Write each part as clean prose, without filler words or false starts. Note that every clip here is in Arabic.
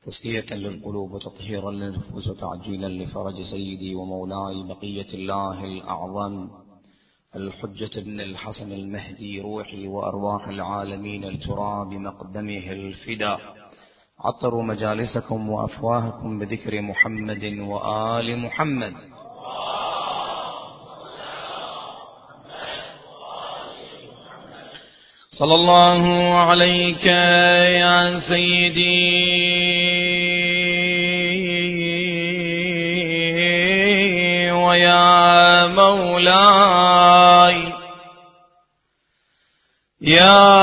تزكية للقلوب وتطهيرا للنفوس وتعجيلا لفرج سيدي ومولاي بقية الله الأعظم الحجة بن الحسن المهدي، روحي وأرواح العالمين التراب مقدمه الفدا. عطروا مجالسكم وأفواهكم بذكر محمد وآل محمد. صلى الله عليك يا سيدي ويا مولاي يا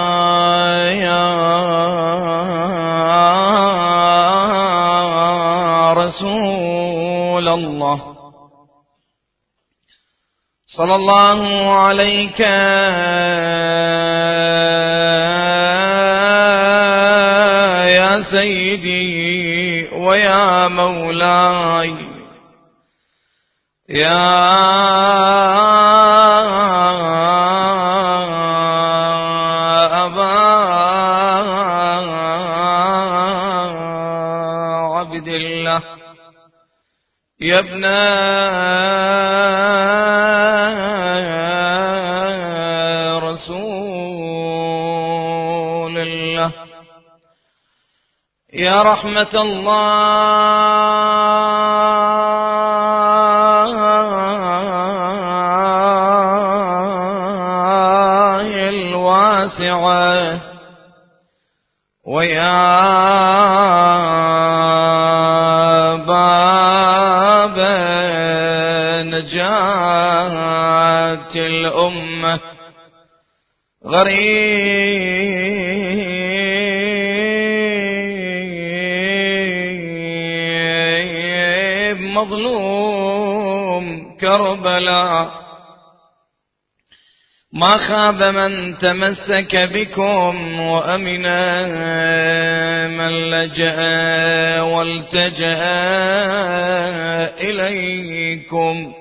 رسول الله. صلى الله عليك يا سيدي ويا مولاي يا أبا عبد الله يا ابن رسول الله يا رحمة الله الواسعة ويا باب نجاة الأمة غريب مظلوم كربلاء ما خاب من تمسك بكم وأمن من لجأ والتجأ إليكم.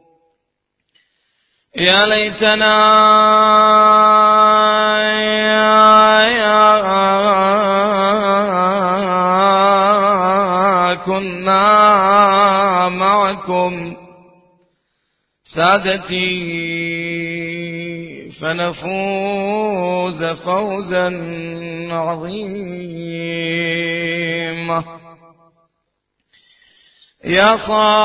يا ليتنا كنا معكم سادتي فنفوز فوزا عظيما. يا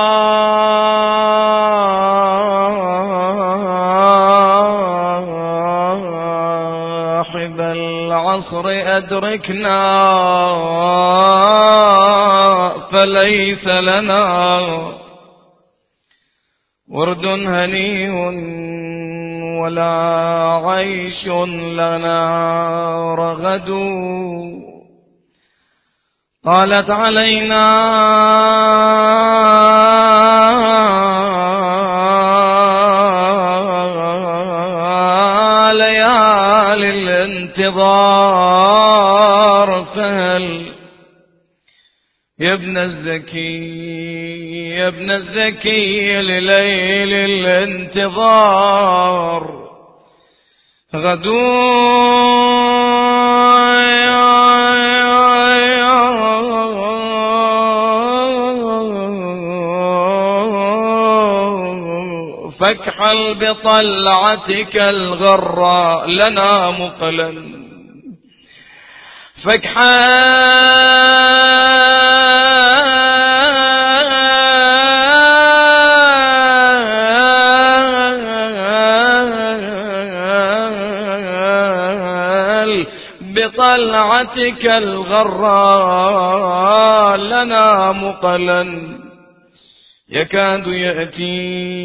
صاحب العصر أدركنا فليس لنا ورد هني ولا عيش لنا رغد. طالت علينا ليالي الانتظار فهل يا ابن الزكي لليل الانتظار غدو فاكحل بطلعتك الغراء لنا مقلا فاكحل بطلعتك الغراء لنا مقلا يكاد يأتي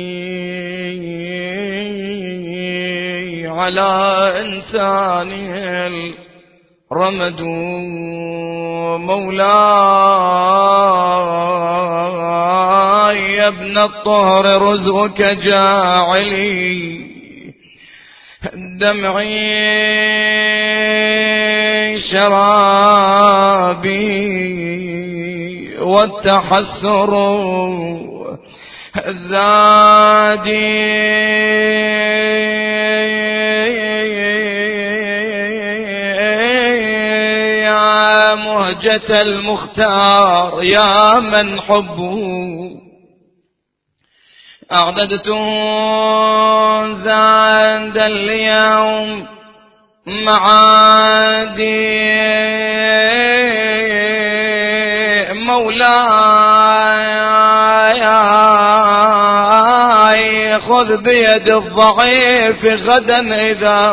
على إنسانه الرمد. مولاي يا ابن الطهر رزقك جاعلي دمعي شرابي والتحسر زادي بهجة المختار يا من حبه أعددت زاد اليوم معادي مولاي خذ بيد الضعيف غدا إذا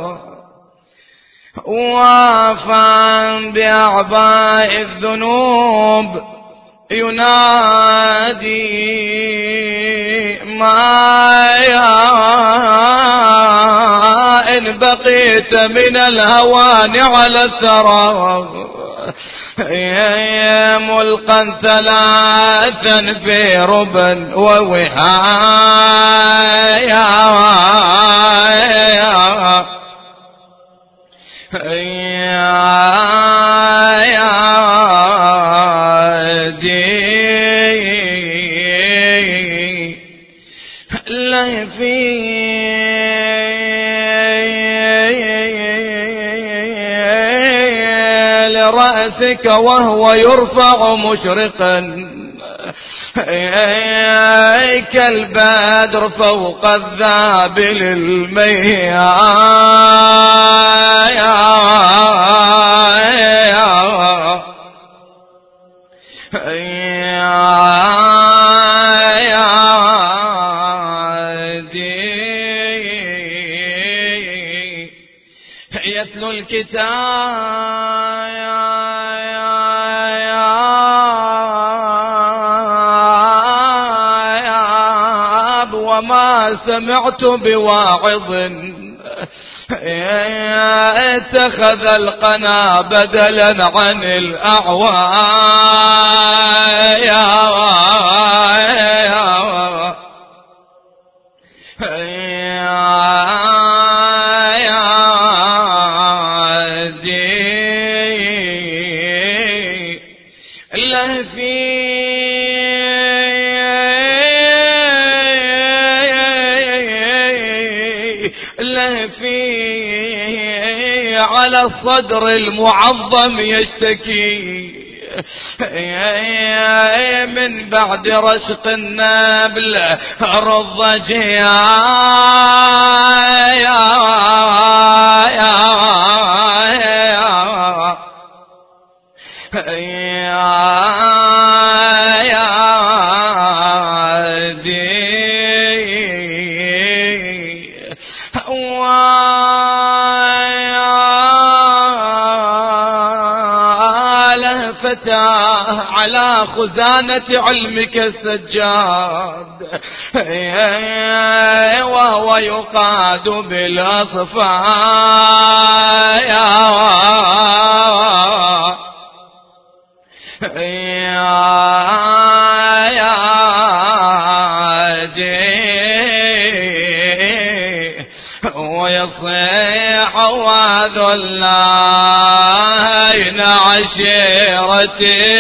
وافى بأعباء الذنوب ينادي ما إن بقيت من الهوان على الثرى ملقا ثلاثا في ربا ووهايا لرأسك وهو يرفع مشرقا كالبدر فوق الذابل يتلو الكتاب وما سمعت بواعظ اتخذ القنا بدلا عن على الصدر المعظم يشتكي من بعد رشق النابل رضجيا على خزانة علمك السجاد وهو يقاد بالأصفاء ويصيح وذلين عشيرتي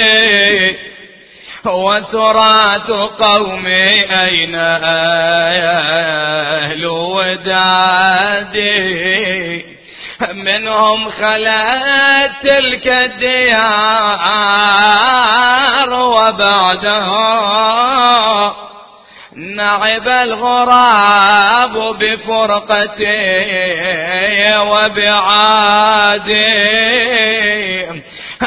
وترات قومي أين أهل ودادي منهم خلت تلك الديار وبعدها نعب الغراب بفرقتي وبعادي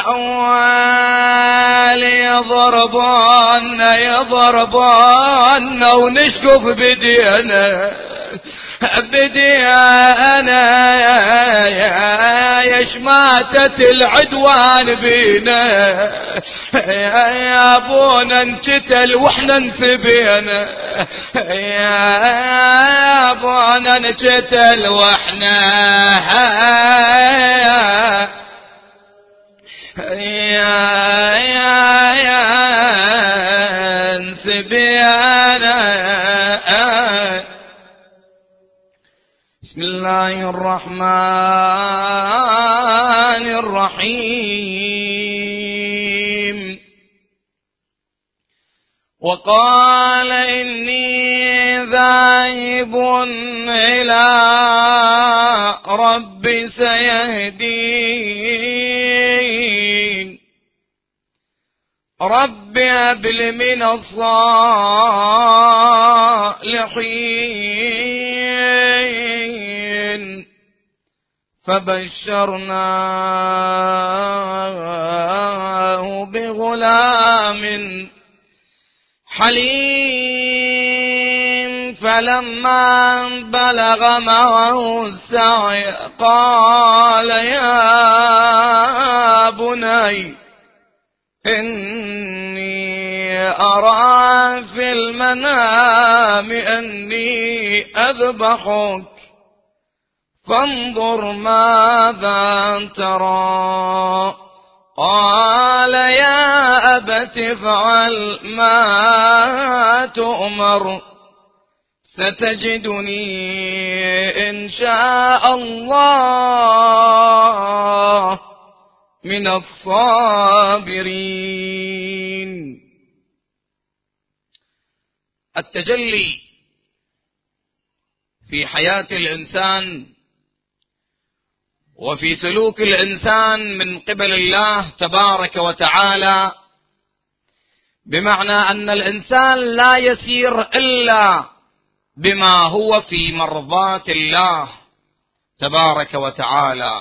يضربون ونشكف بدينا يا شماتة العدوان بينا يا ابونا انقتل واحنا انسبينا يا ابونا انقتل واحنا انسبينا. بسم الله الرحمن الرحيم. وقال إني ذاهب إلى ربي سيهدين رب هب لي من الصالحين، فبشرناه بغلام حليم، فلما بلغ معه السعي قال يا بني إني أرى في المنام أني أذبحك فانظر ماذا ترى. قال يا أبت افعل ما تؤمر، ستجدني إن شاء الله من الصابرين. التجلي في حياة الإنسان وفي سلوك الإنسان من قبل الله تبارك وتعالى، بمعنى أن الإنسان لا يسير إلا بما هو في مرضاة الله تبارك وتعالى.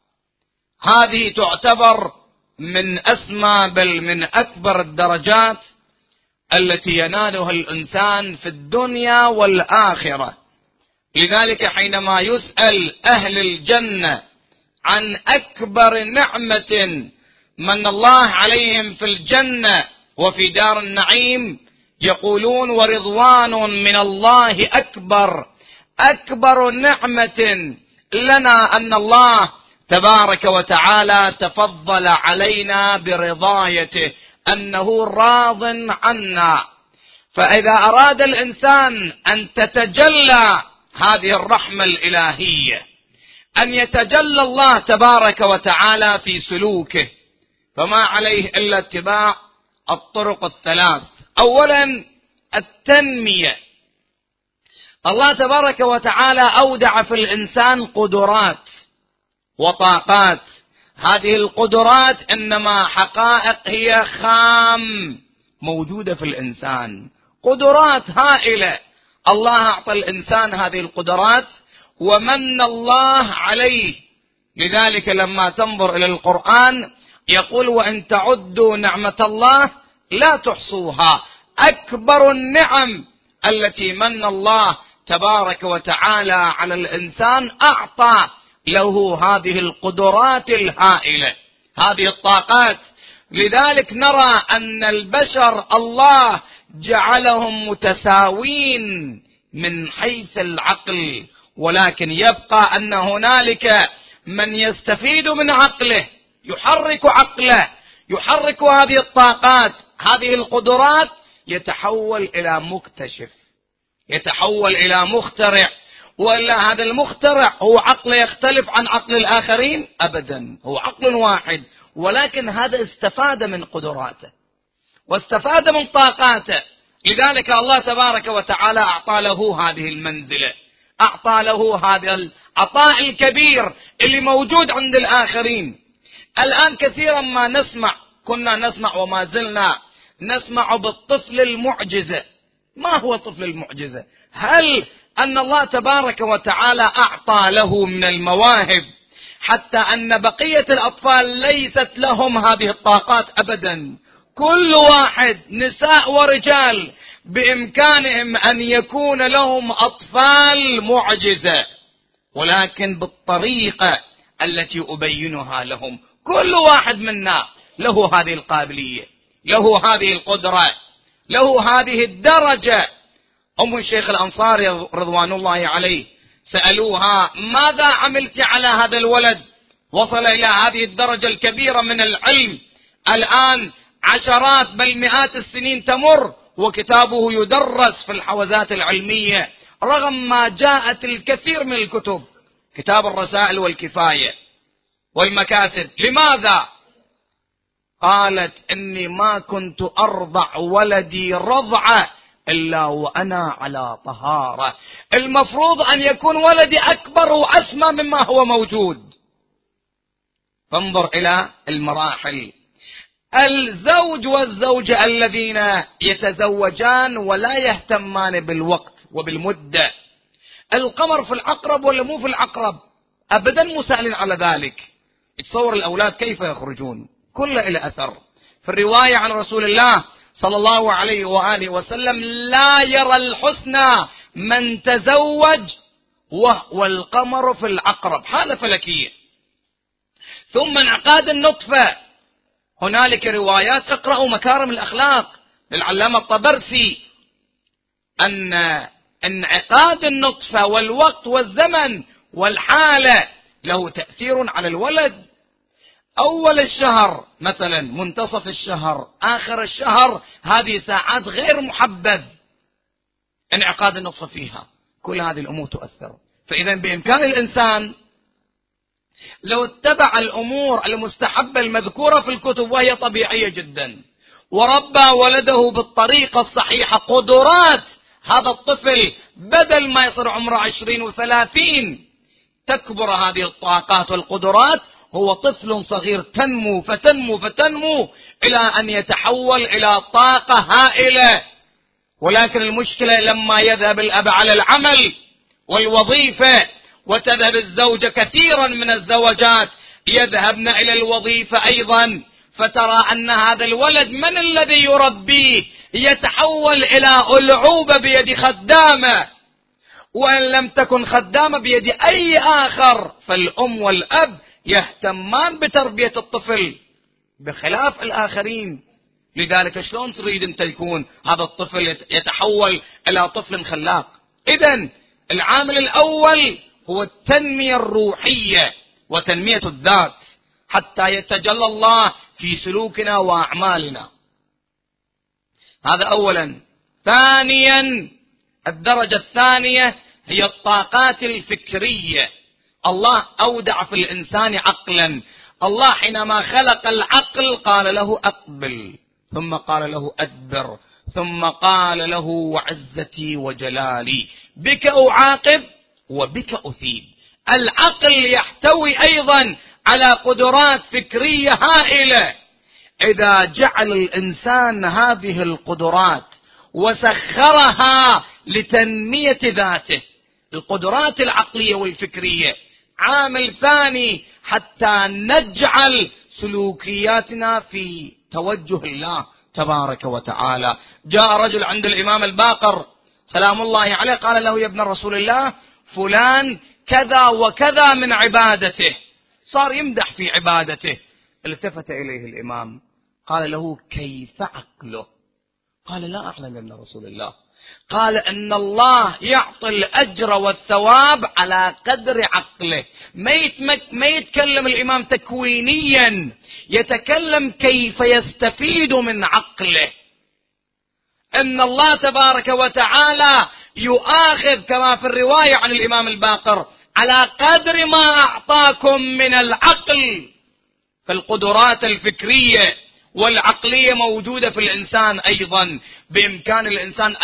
هذه تعتبر من أسمى بل من أكبر الدرجات التي ينالها الإنسان في الدنيا والآخرة. لذلك حينما يسأل أهل الجنة عن أكبر نعمة من الله عليهم في الجنة وفي دار النعيم، يقولون ورضوان من الله أكبر. أكبر نعمة لنا أن الله تبارك وتعالى تفضل علينا برضايته، أنه راض عنا. فإذا أراد الإنسان أن تتجلى هذه الرحمة الإلهية، أن يتجلى الله تبارك وتعالى في سلوكه، فما عليه إلا اتباع الطرق الثلاث. أولا التنمية. الله تبارك وتعالى أودع في الإنسان قدرات وطاقات. هذه القدرات إنما حقائق هي خام موجودة في الإنسان، قدرات هائلة. الله أعطى الإنسان هذه القدرات ومن الله عليه. لذلك لما تنظر إلى القرآن يقول وإن تعدوا نعمة الله لا تحصوها. أكبر النعم التي من الله تبارك وتعالى على الإنسان، أعطى له هذه القدرات الهائلة، هذه الطاقات. لذلك نرى أن البشر الله جعلهم متساوين من حيث العقل، ولكن يبقى أن هنالك من يستفيد من عقله، يحرك عقله، يحرك هذه الطاقات، هذه القدرات، يتحول إلى مكتشف، يتحول إلى مخترع. وإلا هذا المخترع هو عقله يختلف عن عقل الآخرين؟ أبدا، هو عقل واحد، ولكن هذا استفاد من قدراته واستفاد من طاقاته. لذلك الله تبارك وتعالى أعطى له هذه المنزلة، أعطى له هذا العطاء الكبير اللي موجود عند الآخرين. الآن كثيرا ما نسمع، كنا نسمع وما زلنا نسمع بالطفل المعجزة. ما هو طفل المعجزة؟ هل أن الله تبارك وتعالى أعطى له من المواهب حتى أن بقية الأطفال ليست لهم هذه الطاقات؟ أبدا. كل واحد، نساء ورجال، بإمكانهم أن يكون لهم أطفال معجزة، ولكن بالطريقة التي أبينها لهم. كل واحد منا له هذه القابلية، له هذه القدرة، له هذه الدرجة. أم الشيخ الأنصاري رضوان الله عليه سألوها ماذا عملت على هذا الولد وصل إلى هذه الدرجة الكبيرة من العلم؟ الآن عشرات بل مئات السنين تمر وكتابه يدرس في الحوزات العلمية، رغم ما جاءت الكثير من الكتب، كتاب الرسائل والكفاية والمكاسب. لماذا؟ قالت إني ما كنت أرضع ولدي رضعة إلا وأنا على طهارة. المفروض أن يكون ولدي أكبر وأسمى مما هو موجود. فانظر إلى المراحل. الزوج والزوجة الذين يتزوجان ولا يهتمان بالوقت وبالمدة، القمر في العقرب ولا مو في العقرب، أبدا مسأل على ذلك. تصور الأولاد كيف يخرجون، كله إلى أثر. في الرواية عن رسول الله صلى الله عليه وآله وسلم: لا يرى الحسنى من تزوج وهو القمر في العقرب، حالة فلكية. ثم انعقاد النطفة، هنالك روايات، اقرأوا مكارم الأخلاق للعلامة الطبرسي، أن انعقاد النطفة والوقت والزمن والحالة له تأثير على الولد. أول الشهر مثلا، منتصف الشهر، آخر الشهر، هذه ساعات غير محبب انعقاد النطفة فيها، كل هذه الأمور تؤثر. فإذا بإمكان الإنسان لو اتبع الأمور المستحبة المذكورة في الكتب وهي طبيعية جدا، وربى ولده بالطريقة الصحيحة، قدرات هذا الطفل بدل ما يصير عمره 20 و30 تكبر هذه الطاقات والقدرات، هو طفل صغير تنمو فتنمو فتنمو إلى أن يتحول إلى طاقة هائلة. ولكن المشكلة لما يذهب الأب على العمل والوظيفة، وتذهب الزوجة، كثيرا من الزوجات يذهبن إلى الوظيفة أيضا، فترى أن هذا الولد من الذي يربيه؟ يتحول إلى ألعوبة بيد خدامة، وإن لم تكن خدامة بيد أي آخر، فالأم والأب يهتمان بتربية الطفل بخلاف الآخرين. لذلك شلون تريد أن يكون هذا الطفل يتحول إلى طفل خلاق؟ إذن العامل الأول هو التنمية الروحية وتنمية الذات حتى يتجلى الله في سلوكنا وأعمالنا. هذا أولا. ثانيا، الدرجة الثانية هي الطاقات الفكرية. الله أودع في الإنسان عقلا. الله حينما خلق العقل قال له أقبل، ثم قال له أدبر، ثم قال له وعزتي وجلالي بك أعاقب وبك أثيب. العقل يحتوي أيضا على قدرات فكرية هائلة. إذا جعل الإنسان هذه القدرات وسخرها لتنمية ذاته، القدرات العقلية والفكرية عامل ثاني حتى نجعل سلوكياتنا في توجه الله تبارك وتعالى. جاء رجل عند الإمام الباقر سلام الله عليه، قال له: يا ابن رسول الله، فلان كذا وكذا من عبادته، صار يمدح في عبادته. التفت إليه الإمام قال له: كيف عقله؟ قال: لا أعلم يا ابن رسول الله. قال: أن الله يعطي الأجر والثواب على قدر عقله. ما يتكلم الإمام تكوينيا، يتكلم كيف يستفيد من عقله. أن الله تبارك وتعالى يؤاخذ كما في الرواية عن الإمام الباقر على قدر ما أعطاكم من العقل. فالقدرات الفكرية والعقلية موجودة في الإنسان أيضا، بإمكان الإنسان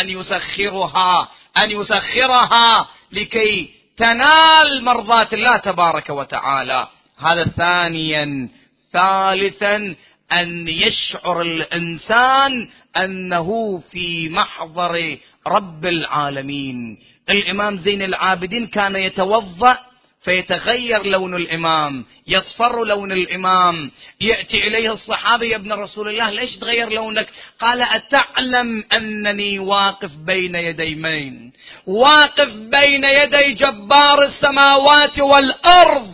أن يسخرها لكي تنال مرضات الله تبارك وتعالى. هذا ثانيا. ثالثا، أن يشعر الإنسان أنه في محضر رب العالمين. الإمام زين العابدين كان يتوضأ فيتغير لون الإمام، يصفر لون الإمام، يأتي إليه الصحابي: يا ابن رسول الله، ليش تغير لونك؟ قال: أتعلم أنني واقف بين يدي من؟ واقف بين يدي جبار السماوات والأرض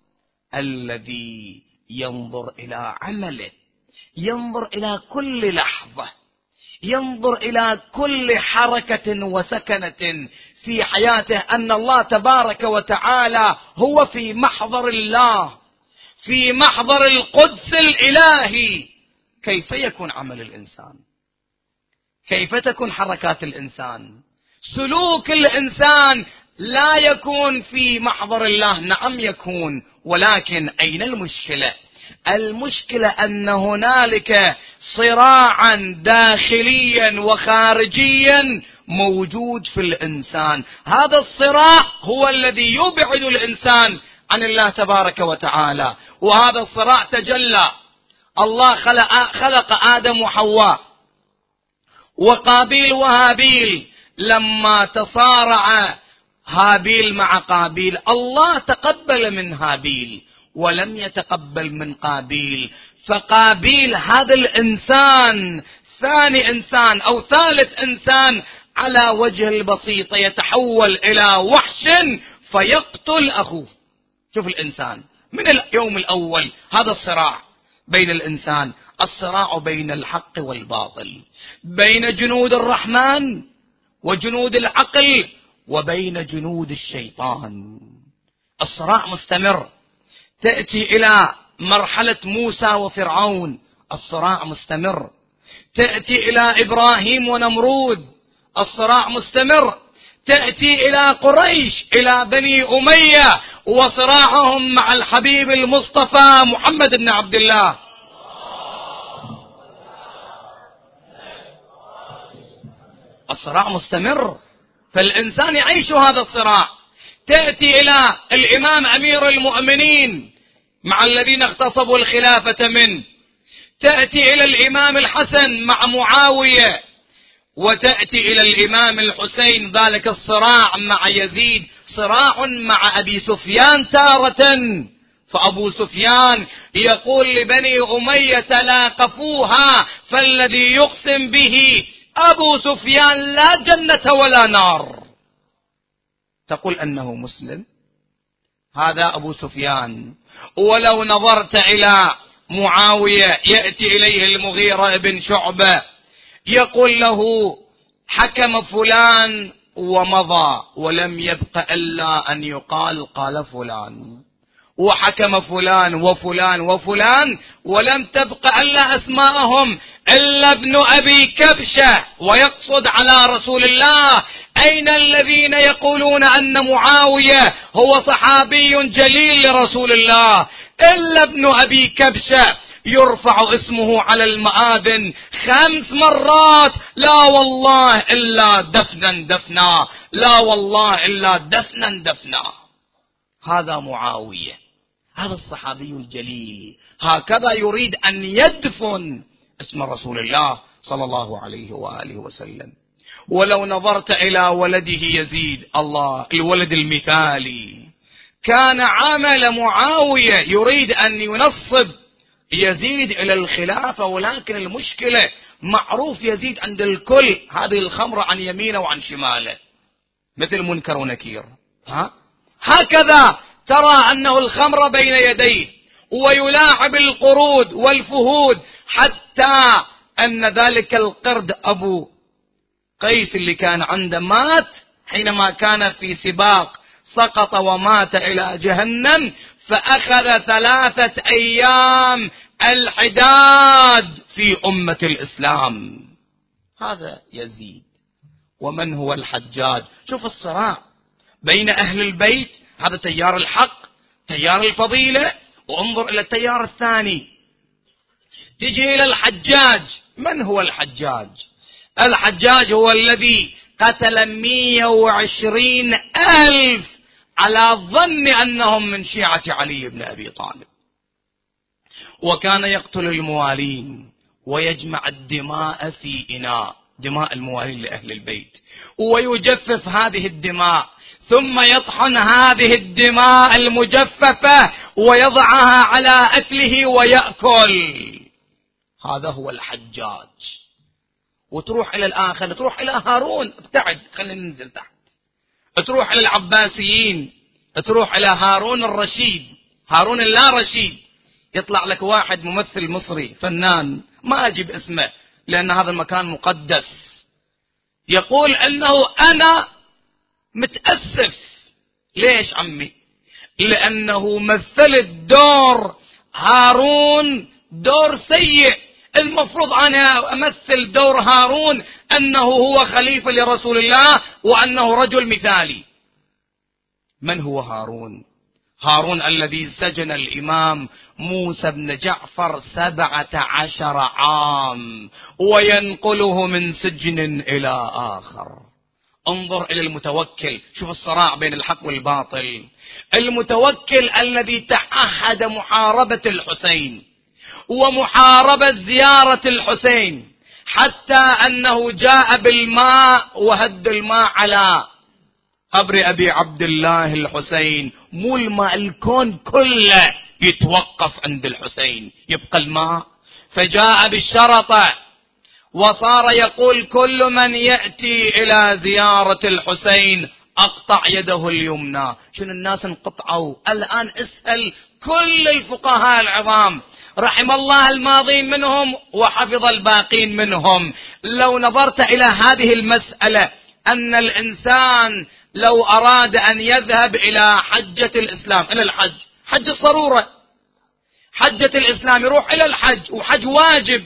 الذي ينظر إلى عمله، ينظر إلى كل لحظة، ينظر إلى كل حركة وسكنة في حياته، أن الله تبارك وتعالى هو في محضر الله، في محضر القدس الإلهي. كيف يكون عمل الإنسان؟ كيف تكون حركات الإنسان؟ سلوك الإنسان لا يكون في محضر الله. نعم يكون، ولكن أين المشكلة؟ المشكلة أن هنالك صراعا داخليا وخارجيا موجود في الإنسان. هذا الصراع هو الذي يبعد الإنسان عن الله تبارك وتعالى، وهذا الصراع تجلى الله خلق آدم وحواء وقابيل وهابيل. لما تصارع هابيل مع قابيل الله تقبل من هابيل ولم يتقبل من قابيل، فقابيل هذا الإنسان ثاني إنسان أو ثالث إنسان على وجه البسيطة يتحول إلى وحش فيقتل أخوه. شوف الإنسان من اليوم الأول هذا الصراع بين الإنسان، الصراع بين الحق والباطل، بين جنود الرحمن وجنود العقل وبين جنود الشيطان. الصراع مستمر. تأتي إلى مرحلة موسى وفرعون، الصراع مستمر. تأتي إلى إبراهيم ونمرود، الصراع مستمر. تأتي إلى قريش، إلى بني أمية وصراعهم مع الحبيب المصطفى محمد بن عبد الله. الصراع مستمر، فالإنسان يعيش هذا الصراع. تأتي إلى الإمام أمير المؤمنين مع الذين اغتصبوا الخلافة منه، تأتي إلى الإمام الحسن مع معاوية، وتأتي إلى الإمام الحسين ذلك الصراع مع يزيد، صراع مع أبي سفيان تارة. فأبو سفيان يقول لبني أمية تلاقفوها فالذي يقسم به أبو سفيان لا جنة ولا نار. تقول أنه مسلم، هذا أبو سفيان. ولو نظرت إلى معاوية يأتي إليه المغيرة بن شعبة يقول له حكم فلان ومضى ولم يبق إلا أن يقال قال فلان، وحكم فلان وفلان وفلان ولم تبق إلا أسماءهم إلا ابن أبي كبشة، ويقصد على رسول الله. أين الذين يقولون أن معاوية هو صحابي جليل لرسول الله؟ إلا ابن أبي كبشة يرفع اسمه على المآذن 5 مرات، لا والله إلا دفنا دفنا، لا والله إلا دفنا دفنا. هذا معاوية، هذا الصحابي الجليل، هكذا يريد أن يدفن اسم رسول الله صلى الله عليه وآله وسلم. ولو نظرت إلى ولده يزيد، الله الولد المثالي، كان عمل معاوية يريد أن ينصب يزيد إلى الخلافة، ولكن المشكلة معروف يزيد عند الكل هذه الخمرة عن يمينه وعن شماله مثل منكر ونكير. هكذا ترى أنه الخمر بين يديه ويلاعب القرود والفهود، حتى أن ذلك القرد أبو قيس اللي كان عنده مات حينما كان في سباق، سقط ومات إلى جهنم، فأخذ 3 أيام الحداد في أمة الإسلام. هذا يزيد. ومن هو الحجاج؟ شوف الصراع بين أهل البيت، هذا تيار الحق تيار الفضيلة، وانظر إلى التيار الثاني تجي إلى الحجاج. من هو الحجاج؟ الحجاج هو الذي قتل 120,000 على ظن أنهم من شيعة علي بن أبي طالب، وكان يقتل الموالين ويجمع الدماء في إناء، دماء الموالين لأهل البيت، ويجفف هذه الدماء، ثم يطحن هذه الدماء المجففة ويضعها على أكله ويأكل. هذا هو الحجاج. وتروح إلى الآخر، تروح إلى هارون، ابتعد خلينا ننزل تحت، تروح إلى العباسيين، تروح إلى هارون الرشيد، هارون اللا رشيد. يطلع لك واحد ممثل مصري فنان، ما أجيب اسمه لأن هذا المكان مقدس، يقول أنه أنا متأسف. ليش عمي؟ لأنه مثلت دور هارون دور سيء، المفروض أنا أمثل دور هارون أنه هو خليفة لرسول الله وأنه رجل مثالي. من هو هارون؟ هارون الذي سجن الإمام موسى بن جعفر 17 عام وينقله من سجن إلى آخر. انظر إلى المتوكل، شوف الصراع بين الحق والباطل. المتوكل الذي تعهد محاربة الحسين ومحاربة زيارة الحسين، حتى أنه جاء بالماء وهد الماء على قبر أبي عبد الله الحسين. مو الماء، الكون كله يتوقف عند الحسين، يبقى الماء. فجاء بالشرطة وصار يقول كل من يأتي إلى زيارة الحسين أقطع يده اليمنى. شنو الناس انقطعوا الآن؟ اسأل كل الفقهاء العظام رحم الله الماضين منهم وحفظ الباقين منهم، لو نظرت إلى هذه المسألة أن الإنسان لو أراد أن يذهب إلى حجة الإسلام، إلى الحج، حج الصرورة، حجة الإسلام، يروح إلى الحج وحج واجب،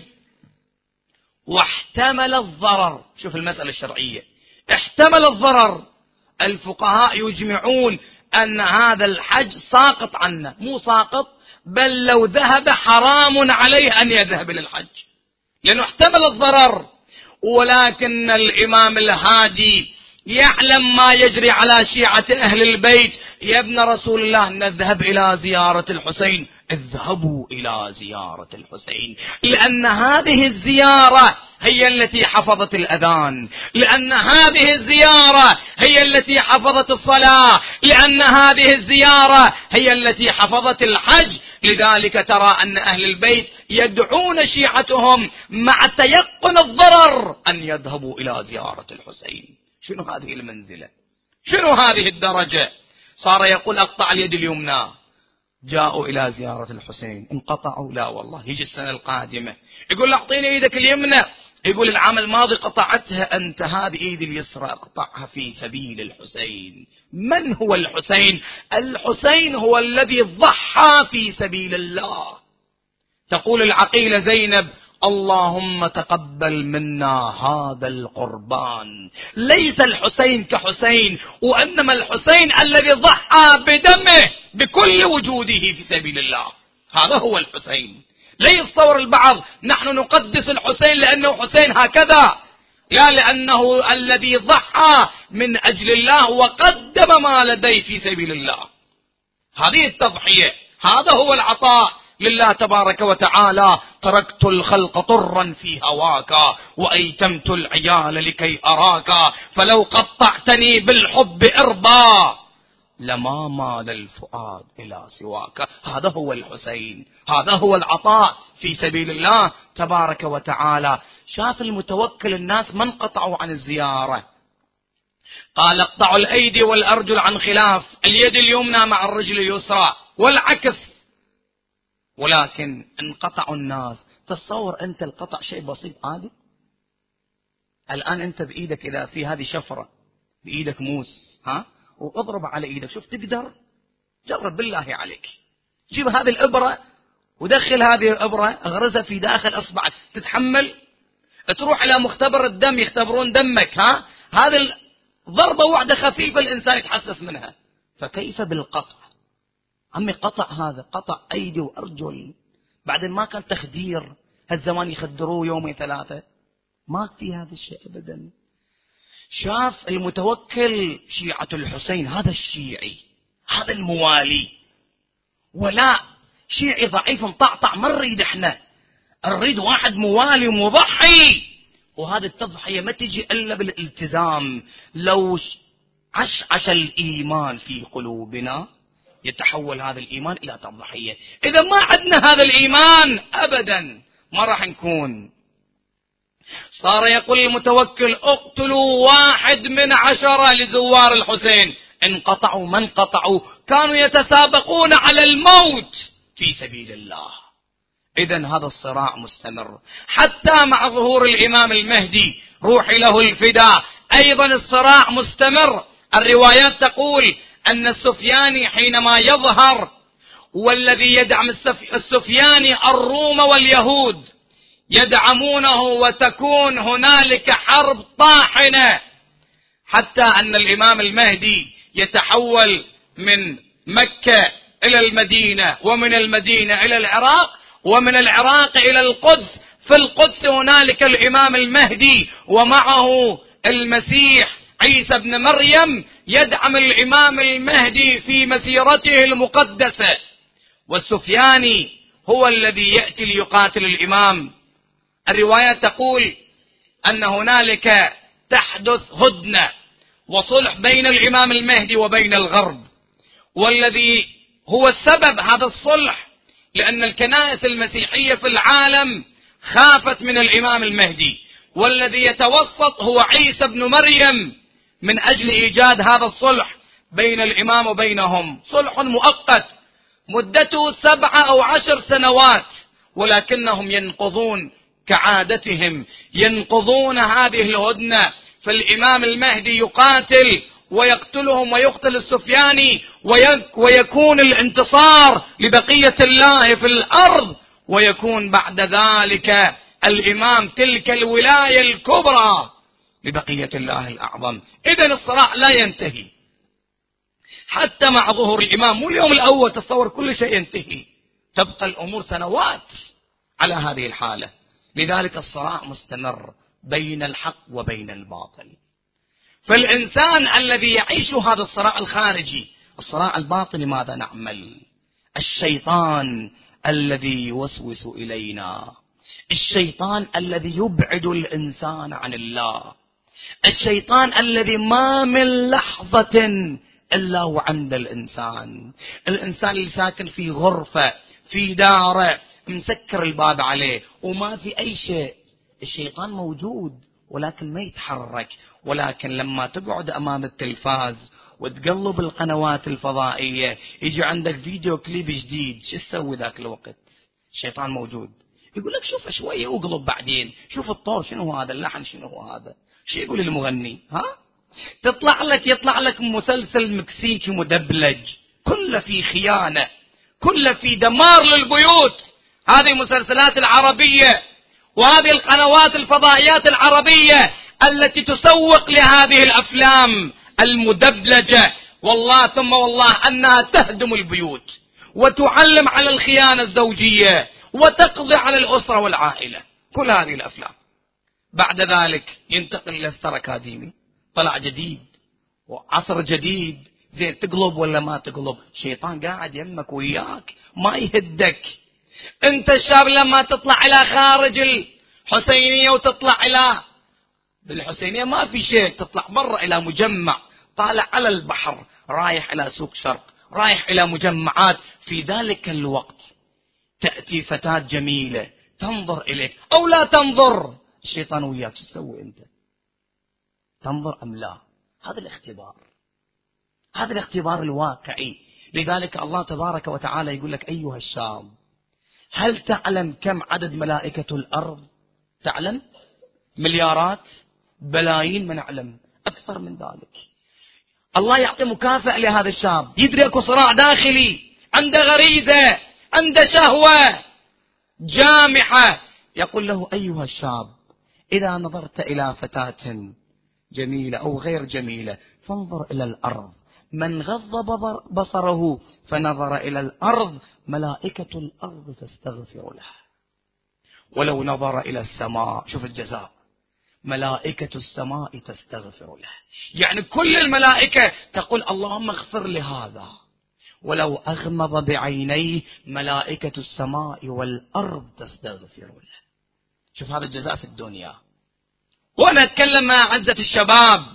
واحتمل الضرر، شوف المسألة الشرعية، احتمل الضرر، الفقهاء يجمعون أن هذا الحج ساقط عنه، مو ساقط، بل لو ذهب حرام عليه أن يذهب إلى الحج لأنه احتمل الضرر. ولكن الإمام الهادي يعلم ما يجري على شيعة أهل البيت. يا ابن رسول الله نذهب إلى زيارة الحسين، اذهبوا إلى زيارة الحسين، لأن هذه الزيارة هي التي حفظت الأذان، لأن هذه الزيارة هي التي حفظت الصلاة، لأن هذه الزيارة هي التي حفظت الحج. لذلك ترى أن أهل البيت يدعون شيعتهم مع تيقن الضرر أن يذهبوا إلى زيارة الحسين. شنو هذه المنزلة؟ شنو هذه الدرجة؟ صار يقول أقطع اليد اليمنى، جاءوا إلى زيارة الحسين انقطعوا، لا والله يجي السنة القادمة يقول أعطيني إيدك اليمنى، يقول العام الماضي قطعتها أنت، هذه إيدي اليسرى اقطعها في سبيل الحسين. من هو الحسين؟ الحسين هو الذي ضحى في سبيل الله. تقول العقيلة زينب اللهم تقبل منا هذا القربان. ليس الحسين كحسين، وإنما الحسين الذي ضحى بدمه بكل وجوده في سبيل الله، هذا هو الحسين. لا يتصور البعض نحن نقدس الحسين لأنه حسين هكذا، لا، لأنه الذي ضحى من أجل الله وقدم ما لديه في سبيل الله. هذه التضحية، هذا هو العطاء لله تبارك وتعالى. تركت الخلق طرا في هواك وأيتمت العيال لكي أراك، فلو قطعتني بالحب إرضا لما مال الفؤاد إلى سواك. هذا هو الحسين، هذا هو العطاء في سبيل الله تبارك وتعالى. شاف المتوكل الناس من قطعوا عن الزيارة، قال اقطعوا الأيدي والأرجل عن خلاف، اليد اليمنى مع الرجل اليسرى والعكس، ولكن انقطعوا الناس. تصور أنت القطع شيء بسيط عادي. الآن أنت بإيدك إذا في هذه شفرة بإيدك موس، واضرب على إيدك، شوف تقدر؟ جرب بالله عليك، جيب هذه الإبرة ودخل هذه الإبرة اغرزها في داخل أصبعك، تتحمل؟ تروح إلى مختبر الدم يختبرون دمك، هذه ضربة واحدة خفيفة الإنسان يتحسس منها، فكيف بالقطع؟ عمي قطع، هذا قطع أيدي وأرجل، بعدين ما كان تخدير، هالزمان يخدروه يومين ثلاثة، ما في هذا الشيء أبدا. شاف المتوكل شيعة الحسين، هذا الشيعي، هذا الموالي، ولا شيعي ضعيف مطعطع، ما نريد احنا، نريد واحد موالي ومضحي. وهذه التضحية ما تجي إلا بالالتزام. لو عشعش الإيمان في قلوبنا يتحول هذا الإيمان إلى تضحية. إذا ما عندنا هذا الإيمان أبدا ما راح نكون. صار يقول المتوكل اقتلوا 1 من 10 لزوار الحسين، انقطعوا من قطعوا كانوا يتسابقون على الموت في سبيل الله. إذن هذا الصراع مستمر حتى مع ظهور الإمام المهدي روحي له الفداء، أيضا الصراع مستمر. الروايات تقول أن السفياني حينما يظهر، والذي يدعم السفياني الروم واليهود يدعمونه، وتكون هنالك حرب طاحنة، حتى أن الإمام المهدي يتحول من مكة إلى المدينة، ومن المدينة إلى العراق، ومن العراق إلى القدس. في القدس هنالك الإمام المهدي ومعه المسيح عيسى بن مريم يدعم الإمام المهدي في مسيرته المقدسة. والسفياني هو الذي يأتي ليقاتل الإمام. الروايات تقول أن هنالك تحدث هدنة وصلح بين الإمام المهدي وبين الغرب، والذي هو السبب هذا الصلح لأن الكنائس المسيحية في العالم خافت من الإمام المهدي، والذي يتوسط هو عيسى بن مريم من أجل إيجاد هذا الصلح بين الإمام وبينهم. صلح مؤقت مدته 7 أو 10 سنوات، ولكنهم ينقضون كعادتهم، ينقضون هذه الهدنة. فالإمام المهدي يقاتل ويقتلهم ويقتل السفياني، ويكون الانتصار لبقية الله في الأرض، ويكون بعد ذلك الإمام تلك الولاية الكبرى لبقية الله الأعظم. إذن الصراع لا ينتهي حتى مع ظهور الإمام، مو اليوم الأول تصور كل شيء ينتهي، تبقى الأمور سنوات على هذه الحالة. لذلك الصراع مستمر بين الحق وبين الباطل. فالإنسان الذي يعيش هذا الصراع الخارجي، الصراع الباطني، ماذا نعمل؟ الشيطان الذي يوسوس إلينا، الشيطان الذي يبعد الإنسان عن الله، الشيطان الذي ما من لحظة إلا وعند الإنسان اللي ساكن في غرفة في داره مسكر الباب عليه وما في أي شيء، الشيطان موجود ولكن ما يتحرك. ولكن لما تقعد أمام التلفاز وتقلب القنوات الفضائية يجي عندك فيديو كليب جديد، شو تسوي ذاك الوقت؟ الشيطان موجود يقول لك شوف شوية واقلب بعدين، شوف الطور شنو هذا، اللحن شنو هذا، شو يقول المغني، يطلع لك مسلسل مكسيكي مدبلج كله في خيانة، كله في دمار للبيوت. هذه المسلسلات العربية وهذه القنوات الفضائيات العربية التي تسوق لهذه الأفلام المدبلجة، والله ثم والله أنها تهدم البيوت وتعلم على الخيانة الزوجية وتقضي على الأسرة والعائلة، كل هذه الأفلام. بعد ذلك ينتقل إلى ستار أكاديمي، طلع جديد وعصر جديد، زين تقلب ولا ما تقلب، شيطان قاعد يمك وياك ما يهدك. انت الشاب لما تطلع إلى خارج الحسينية وتطلع إلى بالحسينية ما في شيء، تطلع برا إلى مجمع، طالع على البحر، رايح إلى سوق شرق، رايح إلى مجمعات. في ذلك الوقت تأتي فتاة جميلة تنظر إليك أو لا تنظر، الشيطان وياك شو تسوي أنت؟ تنظر أم لا؟ هذا الاختبار، هذا الاختبار الواقعي. لذلك الله تبارك وتعالى يقول لك أيها الشاب، هل تعلم كم عدد ملائكة الأرض؟ تعلم؟ مليارات، بلايين، ما نعلم أكثر من ذلك. الله يعطي مكافأة لهذا الشاب، يدري أكو صراع داخلي، عنده غريزة، عنده شهوة جامحة، يقول له أيها الشاب إذا نظرت إلى فتاة جميلة أو غير جميلة فانظر إلى الأرض، من غض بصره فنظر إلى الأرض ملائكة الأرض تستغفر له، ولو نظر إلى السماء، شوف الجزاء، ملائكة السماء تستغفر له. يعني كل الملائكة تقول اللهم اغفر لهذا، ولو أغمض بعينيه ملائكة السماء والأرض تستغفر له. شوف هذا الجزاء في الدنيا. وأنا أتكلم مع عزة الشباب،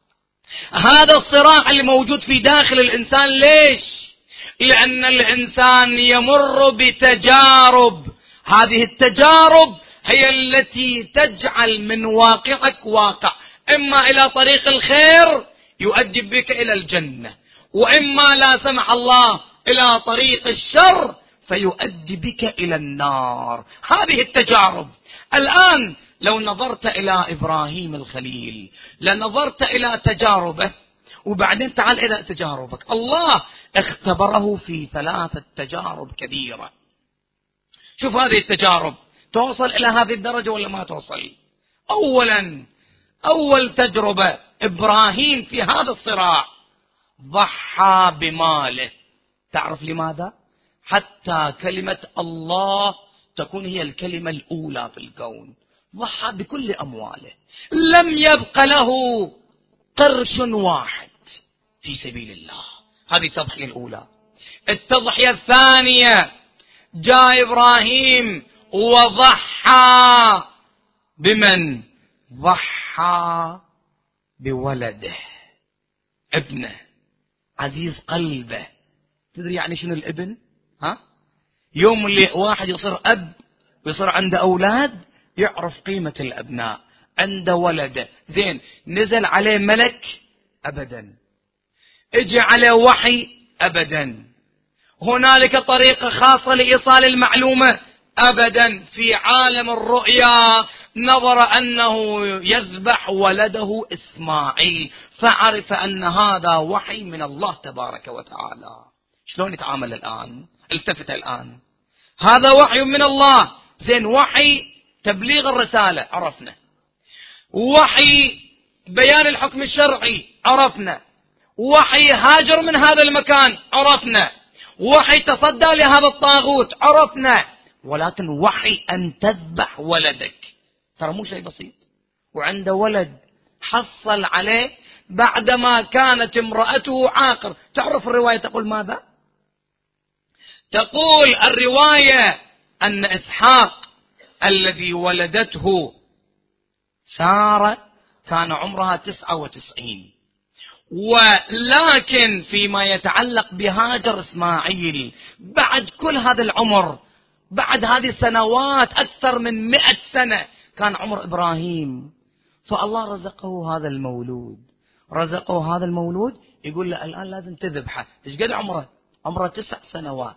هذا الصراع اللي موجود في داخل الإنسان، ليش؟ لأن الإنسان يمر بتجارب، هذه التجارب هي التي تجعل من واقعك واقع، إما إلى طريق الخير يؤدي بك إلى الجنة، وإما لا سمح الله إلى طريق الشر فيؤدي بك إلى النار. هذه التجارب. الآن لو نظرت إلى إبراهيم الخليل لنظرت إلى تجاربه، وبعدين تعال إلى تجاربك. الله اختبره في 3 تجارب كبيرة. شوف هذه التجارب توصل إلى هذه الدرجة ولا ما توصل؟ أولا، أول تجربة إبراهيم في هذا الصراع ضحى بماله. تعرف لماذا؟ حتى كلمة الله تكون هي الكلمة الأولى في الكون. ضحى بكل أمواله، لم يبق له قرش واحد في سبيل الله. هذه التضحية الأولى. التضحية الثانية جاء إبراهيم وضحى بمن؟ ضحى بولده، ابنه عزيز قلبه. تدري يعني شنو الابن؟ يوم اللي واحد يصير أب ويصير عنده أولاد يعرف قيمة الأبناء. عنده ولده زين، نزل عليه ملك؟ أبدا. اجي عليه وحي؟ أبدا. هنالك طريقة خاصة لإيصال المعلومة؟ أبدا. في عالم الرؤيا نظر أنه يذبح ولده إسماعيل، فعرف أن هذا وحي من الله تبارك وتعالى. شلون يتعامل الآن؟ التفت الآن، هذا وحي من الله. زين، وحي تبليغ الرسالة عرفنا، وحي بيان الحكم الشرعي عرفنا، وحي هاجر من هذا المكان عرفنا، وحي تصدى لهذا الطاغوت عرفنا، ولكن وحي أن تذبح ولدك ترى مو شيء بسيط. وعنده ولد حصل عليه بعدما كانت امرأته عاقر. تعرف الرواية تقول ماذا؟ تقول الرواية أن إسحاق الذي ولدته سارة كان عمرها 99، ولكن فيما يتعلق بهاجر إسماعيل بعد كل هذا العمر، بعد هذه السنوات أكثر من 100 سنة كان عمر إبراهيم، فالله رزقه هذا المولود. رزقه هذا المولود يقول له الآن لازم تذبحه. إيش قد عمره؟ عمره 9 سنوات.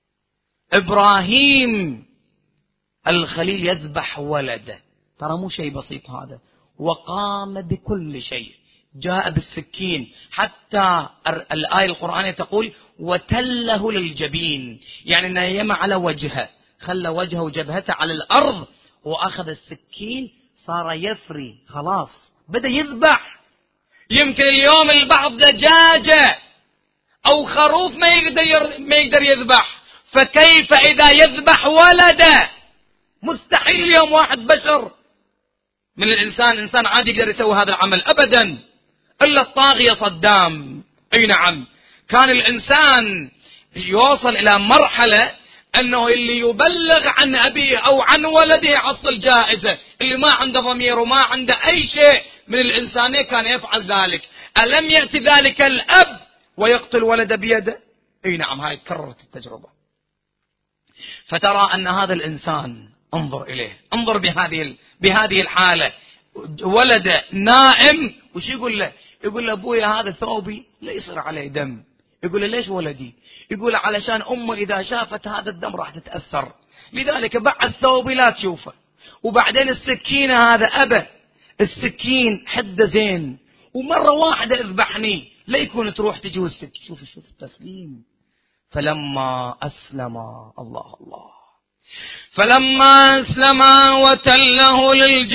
إبراهيم الخليل يذبح ولده، ترى مو شيء بسيط هذا. وقام بكل شيء، جاء بالسكين، حتى الآية القرآنية تقول وتله للجبين، يعني أنه يم على وجهه، خلى وجهه وجبهته على الأرض، وأخذ السكين صار يفري، خلاص بدأ يذبح. يمكن اليوم البعض دجاجة أو خروف ما يقدر يذبح، فكيف إذا يذبح ولده؟ مستحيل اليوم واحد بشر من الإنسان، إنسان عادي يقدر يسوي هذا العمل أبدا، إلا الطاغية صدام. أي نعم، كان الإنسان يوصل إلى مرحلة أنه اللي يبلغ عن أبيه أو عن ولده يحصل جائزة، اللي ما عنده ضمير وما عنده أي شيء من الإنسانية كان يفعل ذلك. ألم يأتي ذلك الأب ويقتل ولده بيده؟ أي نعم، هاي تكررت التجربة. فترى أن هذا الإنسان، انظر إليه، انظر بهذه الحالة، ولده نائم، وش يقول له؟ يقول له أبويا هذا ثوبي لا يصير عليه دم. يقول له ليش ولدي؟ يقول له علشان أمه إذا شافت هذا الدم راح تتأثر، لذلك بعد ثوبي لا تشوفه. وبعدين السكينة هذا أبه، السكين حده زين، ومرة واحدة اذبحني، لا يكون تروح تجي والسكين. شوف التسليم. فلما أسلم، الله، فلما أسلم وتله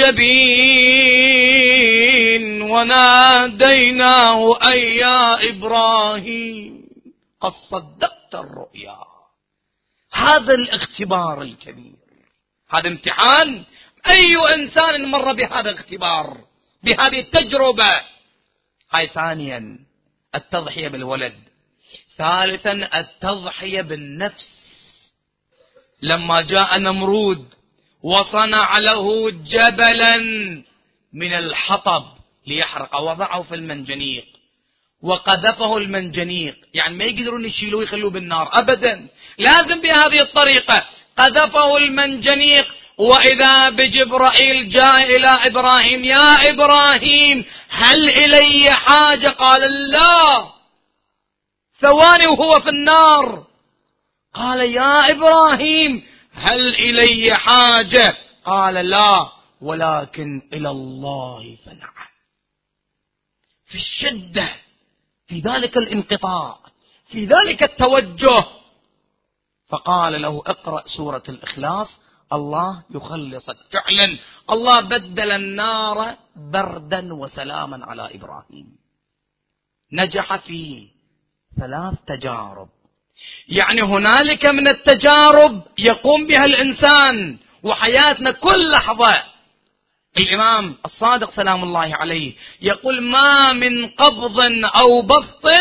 للجبين وناديناه أي يا إبراهيم قد صدقت الرؤيا. هذا الاختبار الكبير، هذا امتحان. أي إنسان مر بهذا الاختبار، بهذه التجربة. هاي ثانيا التضحية بالولد. ثالثا التضحية بالنفس. لما جاء نمرود وصنع له جبلا من الحطب ليحرق، وضعه في المنجنيق وقذفه المنجنيق، يعني ما يقدرون يشيلوه ويخلوه بالنار أبدا، لازم بهذه الطريقة. قذفه المنجنيق، وإذا بجبرائيل جاء إلى إبراهيم: يا إبراهيم هل إلي حاجة؟ قال لا. ثواني وهو في النار قال: يا إبراهيم هل إلي حاجة؟ قال: لا، ولكن إلى الله فنعم. في الشدة، في ذلك الانقطاع، في ذلك التوجه، فقال له: اقرأ سورة الإخلاص الله يخلصك. فعلا الله بدل النار بردا وسلاما على إبراهيم. نجح في 3 تجارب. يعني هنالك من التجارب يقوم بها الإنسان، وحياتنا كل لحظة. الإمام الصادق سلام الله عليه يقول: ما من قبض أو بسط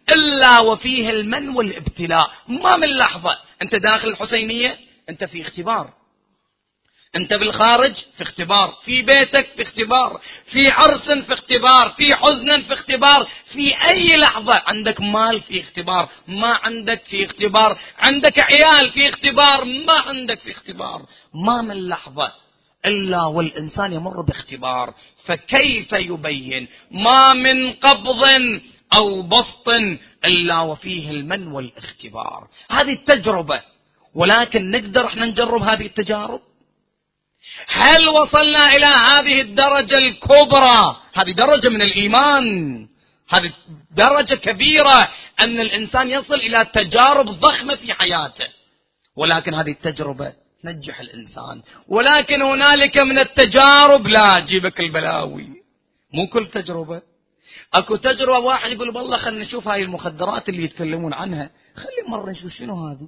إلا وفيه المن والابتلاء. ما من لحظة أنت داخل الحسينية أنت في اختبار، أنت بالخارج في اختبار، في بيتك في اختبار، في عرس في اختبار، في حزن في اختبار، في أي لحظة عندك مال في اختبار، ما عندك في اختبار، عندك عيال في اختبار، ما عندك في اختبار. ما من لحظة إلا والإنسان يمر باختبار. فكيف يبين؟ ما من قبض أو بسط إلا وفيه المن والاختبار. هذه التجربة، ولكن نقدر احنا نجرب هذه التجارب؟ هل وصلنا إلى هذه الدرجة الكبرى؟ هذه درجة من الإيمان، هذه درجة كبيرة أن الإنسان يصل إلى تجارب ضخمة في حياته، ولكن هذه التجربة تنجح الإنسان. ولكن هنالك من التجارب لا تجيبك البلاوي، مو كل تجربة. أكو تجربة واحد يقول والله خلينا نشوف هاي المخدرات اللي يتكلمون عنها، خلي مرة نشوف شنو هذه،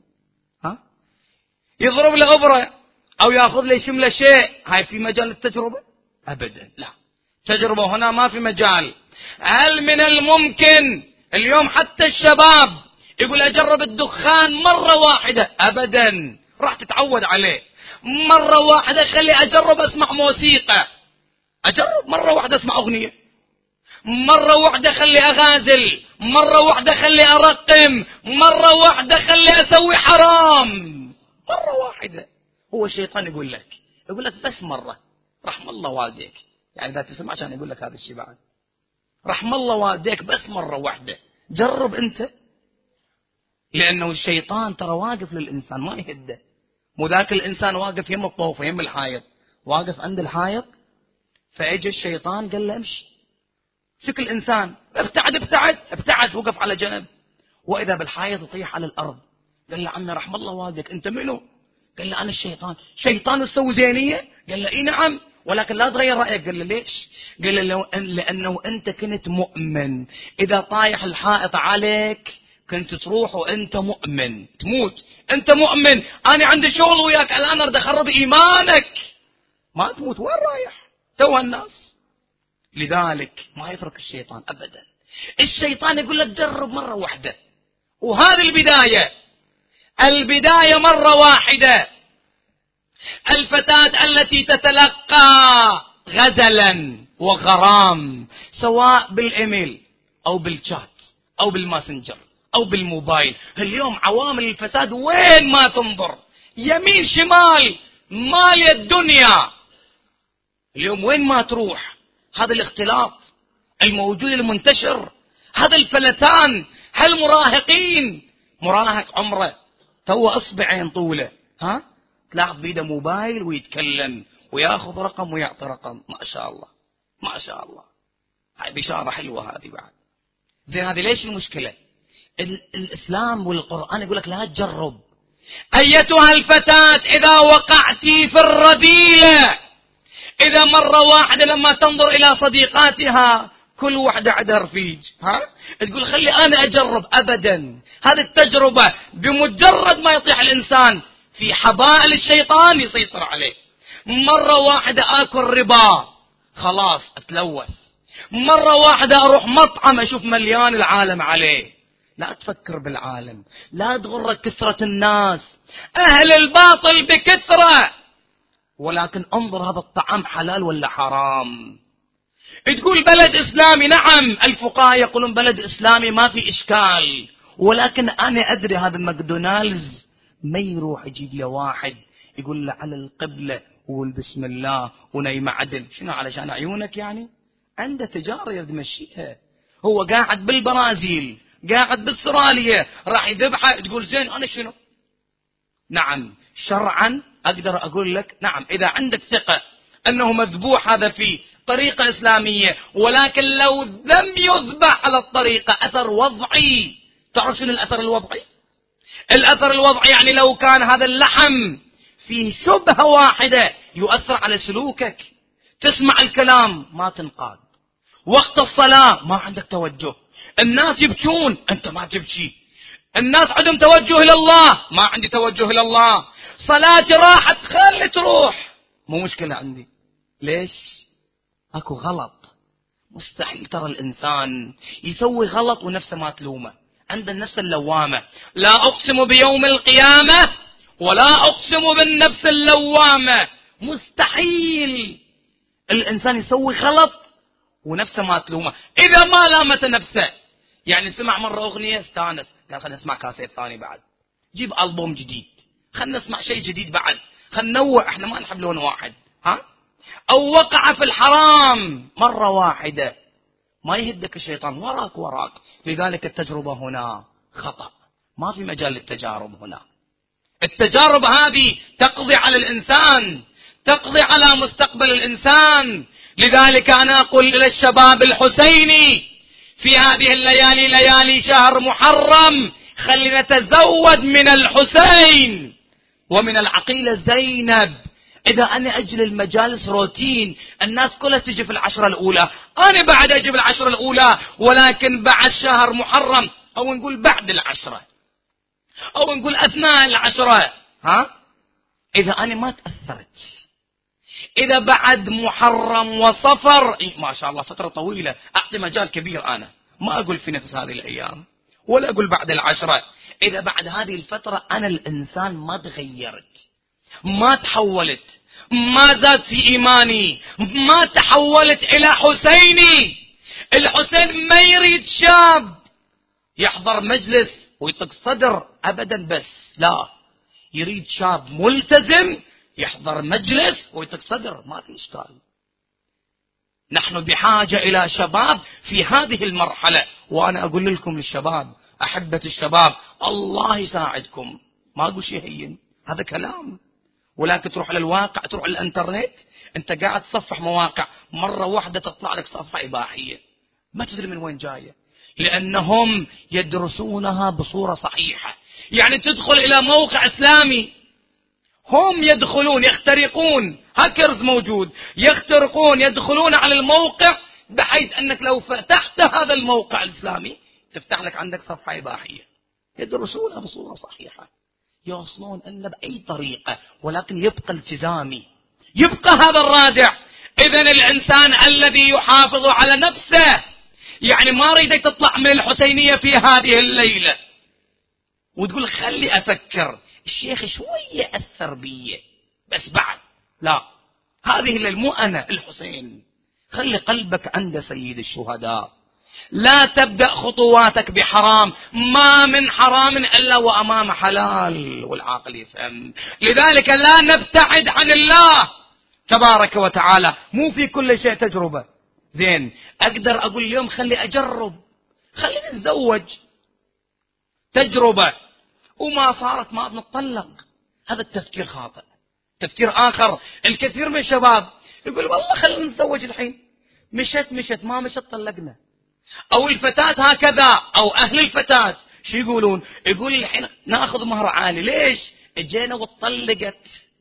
يضرب له إبرة أو يأخذ له يشم له شيء. هاي في مجال التجربة؟ أبدا لا، تجربة هنا ما في مجال. هل من الممكن اليوم حتى الشباب يقول أجرب الدخان مرة واحدة؟ أبدا، راح تتعود عليه. مرة واحدة خلي أجرب أسمع موسيقى، أجرب مرة واحدة أسمع أغنية، مرة واحدة خلي أغازل، مرة واحدة خلي أرقم، مرة واحدة خلي أسوي حرام، مرة واحدة. هو الشيطان يقول لك بس مرة، رحم الله والديك، يعني إذا تسمع عشان يقول لك هذا الشيء بعد، رحم الله والديك بس مرة واحدة، جرب أنت. لأنه الشيطان ترى واقف للإنسان ما يهده. مو ذاك الإنسان واقف يم الطوف يم الحائط، واقف عند الحائط، فأجى الشيطان قال له امشي، شكل الإنسان ابتعد ابتعد ابتعد، وقف على جنب، وإذا بالحائط يطيح على الأرض. قال له عمي رحم الله والديك أنت منو؟ قال له أنا الشيطان. شيطان تسوي زينية؟ قال له إيه نعم، ولكن لا تغير رأيك. قال له ليش؟ قال له لأنه أنت كنت مؤمن، إذا طايح الحائط عليك كنت تروح وأنت مؤمن تموت. أنت مؤمن، أنا عندي شغل وياك الآن أريد أخرب إيمانك، ما تموت، وين رايح؟ توه الناس. لذلك ما يترك الشيطان أبدا. الشيطان يقول لك جرب مرة واحدة، وهذه البداية مرة واحدة. الفتاة التي تتلقى غزلا وغرام سواء بالإيميل أو بالشات أو بالماسنجر أو بالموبايل، اليوم عوامل الفساد وين ما تنظر، يمين شمال مال الدنيا، اليوم وين ما تروح هذا الاختلاط الموجود المنتشر، هذا الفلتان، هالمراهقين، مراهق عمره تو أصبعين طوله، تلاحظ بيده موبايل ويتكلم وياخذ رقم ويعطي رقم، ما شاء الله ما شاء الله. هاي بشارة حلوة هذه بعد. زين هذه ليش المشكلة؟ الإسلام والقرآن يقول لك لا تجرب. أيتها الفتاة إذا وقعتي في الرذيلة، إذا مرة واحدة لما تنظر إلى صديقاتها كل واحدة عندها رفيج، تقول خلي أنا أجرب، أبدا. هذه التجربة بمجرد ما يطيح الإنسان في حبائل الشيطان يسيطر عليه. مرة واحدة آكل ربا خلاص أتلوث، مرة واحدة أروح مطعم أشوف مليان العالم عليه. لا تفكر بالعالم، لا تغرك كثرة الناس، أهل الباطل بكثرة، ولكن انظر هذا الطعام حلال ولا حرام. تقول بلد إسلامي، نعم الفقهاء يقولون بلد إسلامي ما في إشكال، ولكن أنا أدري هذا ماكدونالدز ما يروح يجيب له واحد يقول له على القبلة والبسم الله ونايم عدل، شنو علشان عيونك يعني؟ عنده تجارة يريد يمشيها، هو قاعد بالبرازيل قاعد باستراليا راح يذبحه، تقول زين أنا شنو؟ نعم شرعا أقدر أقول لك نعم إذا عندك ثقة أنه مذبوح هذا في طريقة إسلامية، ولكن لو لم يذبح على الطريقة أثر وضعي. تعرف شنو الأثر الوضعي؟ الأثر الوضعي يعني لو كان هذا اللحم فيه شبهة واحدة يؤثر على سلوكك، تسمع الكلام ما تنقاد، وقت الصلاة ما عندك توجه، الناس يبكون أنت ما تبكي، الناس عندهم توجه إلى الله ما عندي توجه إلى الله، صلاتي راحت خلي تروح، مو مشكلة عندي. ليش؟ أكو غلط. مستحيل ترى الإنسان يسوي غلط ونفسه ما تلومه، عند النفس اللوامة. لا أقسم بيوم القيامة ولا أقسم بالنفس اللوامة. مستحيل الإنسان يسوي خلط ونفسه ما تلومه إذا ما لامت نفسه. يعني سمع مرة أغنية استانس، قال خلينا نسمع كاسيت ثاني بعد، جيب ألبوم جديد، خلينا نسمع شيء جديد بعد، خلينا ننوع، احنا ما نحب لون واحد. أو وقع في الحرام مرة واحدة، ما يهدك الشيطان، وراك. لذلك التجربة هنا خطأ، ما في مجال للتجارب هنا. التجارب هذه تقضي على الإنسان، تقضي على مستقبل الإنسان. لذلك أنا أقول إلى الشباب الحسيني في هذه الليالي، ليالي شهر محرم، خلينا نتزود من الحسين ومن العقيلة زينب. إذا أنا أجل المجالس روتين، الناس كلها تجي في العشرة الأولى، أنا بعد أجي في العشرة الأولى، ولكن بعد شهر محرم، أو نقول بعد العشرة، أو نقول أثناء العشرة. إذا أنا ما تأثرت، إذا بعد محرم وصفر، ما شاء الله فترة طويلة، أعطي مجال كبير. أنا ما أقول في نفس هذه الأيام ولا أقول بعد العشرة. إذا بعد هذه الفترة أنا الإنسان ما تغيرت، ما تحولت، ما زاد في إيماني، ما تحولت إلى حسيني. الحسين ما يريد شاب يحضر مجلس ويطق صدر أبدا، بس لا، يريد شاب ملتزم يحضر مجلس ويطق صدر، ما في إشكال. نحن بحاجة إلى شباب في هذه المرحلة. وأنا أقول لكم للشباب، أحبة الشباب، الله يساعدكم، ما أقول شيء هين، هذا كلام، ولكن تروح على الواقع، تروح على الانترنت، انت قاعد تصفح مواقع، مرة واحدة تطلع لك صفحة إباحية ما تدري من وين جاية، لأنهم يدرسونها بصورة صحيحة. يعني تدخل إلى موقع إسلامي، هم يدخلون يخترقون، هاكرز موجود، يخترقون يدخلون على الموقع، بحيث أنك لو فتحت هذا الموقع الإسلامي تفتح لك عندك صفحة إباحية. يدرسونها بصورة صحيحة، يوصلون لنا بأي طريقة، ولكن يبقى التزامي، يبقى هذا الرادع. إذن الإنسان الذي يحافظ على نفسه، يعني ما ريدك تطلع من الحسينية في هذه الليلة وتقول خلي أفكر، الشيخ شوية أثر بي بس بعد لا، هذه الليلة مو أنا الحسين. خلي قلبك عند سيد الشهداء، لا تبدأ خطواتك بحرام، ما من حرام إلا وأمام حلال، والعاقل يفهم. لذلك لا نبتعد عن الله تبارك وتعالى، مو في كل شيء تجربة. زين، أقدر أقول اليوم خلي أجرب، خلي نتزوج، تجربة، وما صارت ما نتطلق. هذا التفكير خاطئ. تفكير آخر، الكثير من الشباب يقول والله خلينا نتزوج الحين، مشت ما مشت طلقنا. أو الفتاة هكذا، أو أهل الفتاة شو يقولون؟ يقول الحين ناخذ مهر عالي، ليش؟ اجينا وطلقت.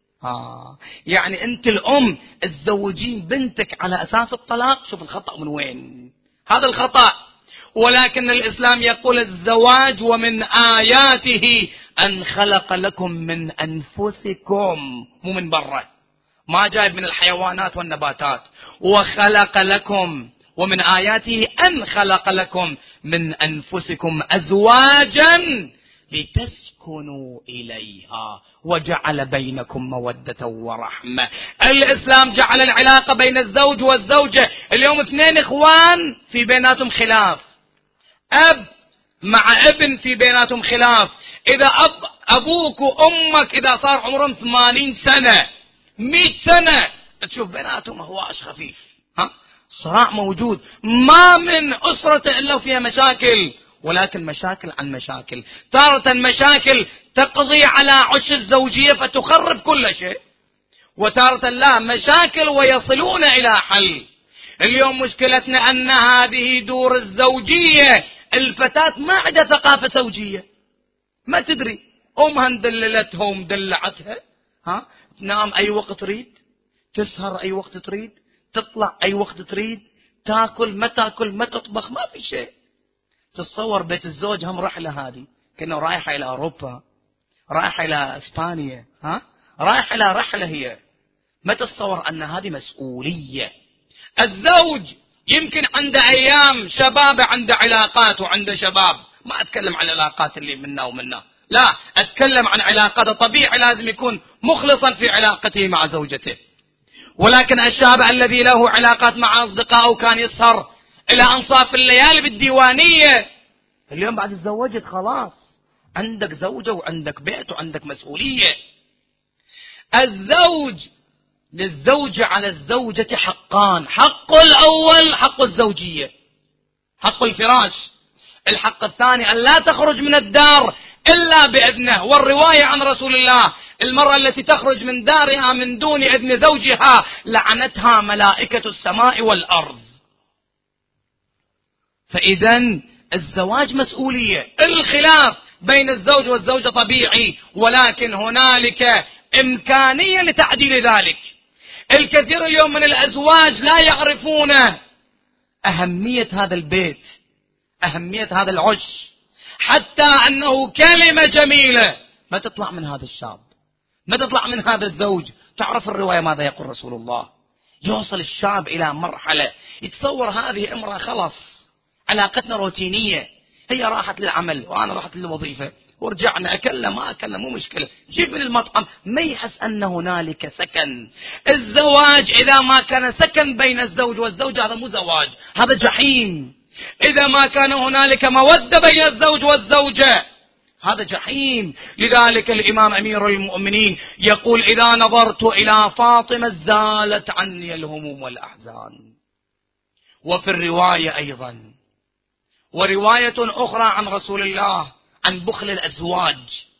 يعني أنت الأم تزوجين بنتك على أساس الطلاق، شوف الخطأ من وين، هذا الخطأ. ولكن الإسلام يقول الزواج ومن آياته أن خلق لكم من أنفسكم، مو من برا، ما جايب من الحيوانات والنباتات، وخلق لكم، ومن آياته أن خلق لكم من أنفسكم أزواجا لتسكنوا إليها وجعل بينكم مودة ورحمة. الإسلام جعل العلاقة بين الزوج والزوجة. اليوم اثنين إخوان في بيناتهم خلاف، أب مع ابن في بيناتهم خلاف، إذا أبوك وأمك إذا صار عمرهم 80 سنة 100 سنة تشوف بيناتهم هواش خفيف، صراع موجود، ما من أسرة إلا فيها مشاكل، ولكن مشاكل عن مشاكل. تارة مشاكل تقضي على عش الزوجية فتخرب كل شيء، وتارة لا، مشاكل ويصلون إلى حل. اليوم مشكلتنا أن هذه دور الزوجية، الفتاة ما عندها ثقافة زوجية، ما تدري، أمها دللتها ومدلعتها، تنام أي وقت تريد، تسهر أي وقت تريد، تطلع أي وقت تريد، تاكل ما تاكل، ما تطبخ، ما في شيء. تتصور بيت الزوج هم رحلة، هذه كأنه رايحة إلى أوروبا، رايحة إلى إسبانيا، رايحة إلى رحلة هي، ما تتصور أن هذه مسؤولية. الزوج يمكن عنده أيام شباب، عنده علاقات وعنده شباب، ما أتكلم عن العلاقات اللي منا ومنا، لا، أتكلم عن علاقات طبيعي لازم يكون مخلصا في علاقته مع زوجته. ولكن الشاب الذي له علاقات مع أصدقائه كان يسهر إلى أنصاف الليالي بالديوانية، اليوم بعد تزوجت خلاص عندك زوجة وعندك بيت وعندك مسؤولية. الزوج للزوجة على الزوجة حقان، حق الأول حق الزوجية، حق الفراش، الحق الثاني أن لا تخرج من الدار إلا بإذنه. والرواية عن رسول الله المرأة التي تخرج من دارها من دون إذن زوجها لعنتها ملائكة السماء والأرض. فإذا الزواج مسؤولية. الخلاف بين الزوج والزوجة طبيعي، ولكن هنالك إمكانية لتعديل ذلك. الكثير اليوم من الأزواج لا يعرفون أهمية هذا البيت، أهمية هذا العش، حتى أنه كلمة جميلة ما تطلع من هذا الشاب، ما تطلع من هذا الزوج. تعرف الرواية ماذا يقول رسول الله؟ يوصل الشاب إلى مرحلة يتصور هذه امرأة خلاص علاقتنا روتينية، هي راحت للعمل وأنا راحت للوظيفة ورجعنا، أكلنا ما أكلنا مو مشكلة، جيب من المطعم، ما يحس أن هنالك سكن. الزواج إذا ما كان سكن بين الزوج والزوجة هذا مو زواج، هذا جحيم. إذا ما كان هنالك مودة بين الزوج والزوجة هذا جحيم. لذلك الإمام أمير المؤمنين يقول: إذا نظرت إلى فاطمة زالت عني الهموم والأحزان. وفي الرواية أيضا، ورواية أخرى عن رسول الله عن بخل الأزواج،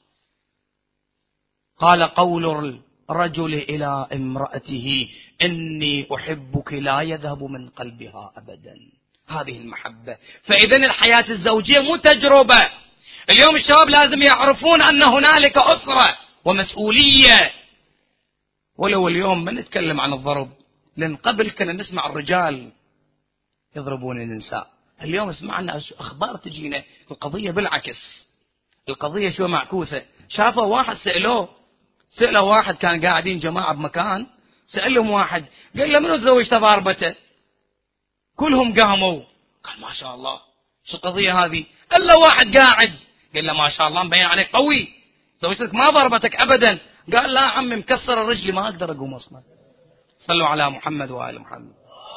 قال: قول الرجل إلى امرأته إني أحبك لا يذهب من قلبها أبدا. هذه المحبة. فإذا الحياة الزوجية مو تجربة. اليوم الشباب لازم يعرفون أن هنالك أسرة ومسؤولية. ولو اليوم ما نتكلم عن الضرب، لأن قبل كنا نسمع الرجال يضربون النساء، اليوم سمعنا أخبار تجينا القضية بالعكس، القضية شو معكوسة. شافوا واحد سأله واحد، كان قاعدين جماعة بمكان، سألهم واحد قال له: منو تزوجت ضاربته؟ كلهم قاموا، قال: ما شاء الله، شو القضية هذه؟ قال له واحد قاعد، قال له: ما شاء الله مبين عليك قوي، زوجتك ما ضربتك أبدا. قال: لا عمي مكسر الرجل ما أقدر أقوم أصلا. صلوا على محمد وآل محمد.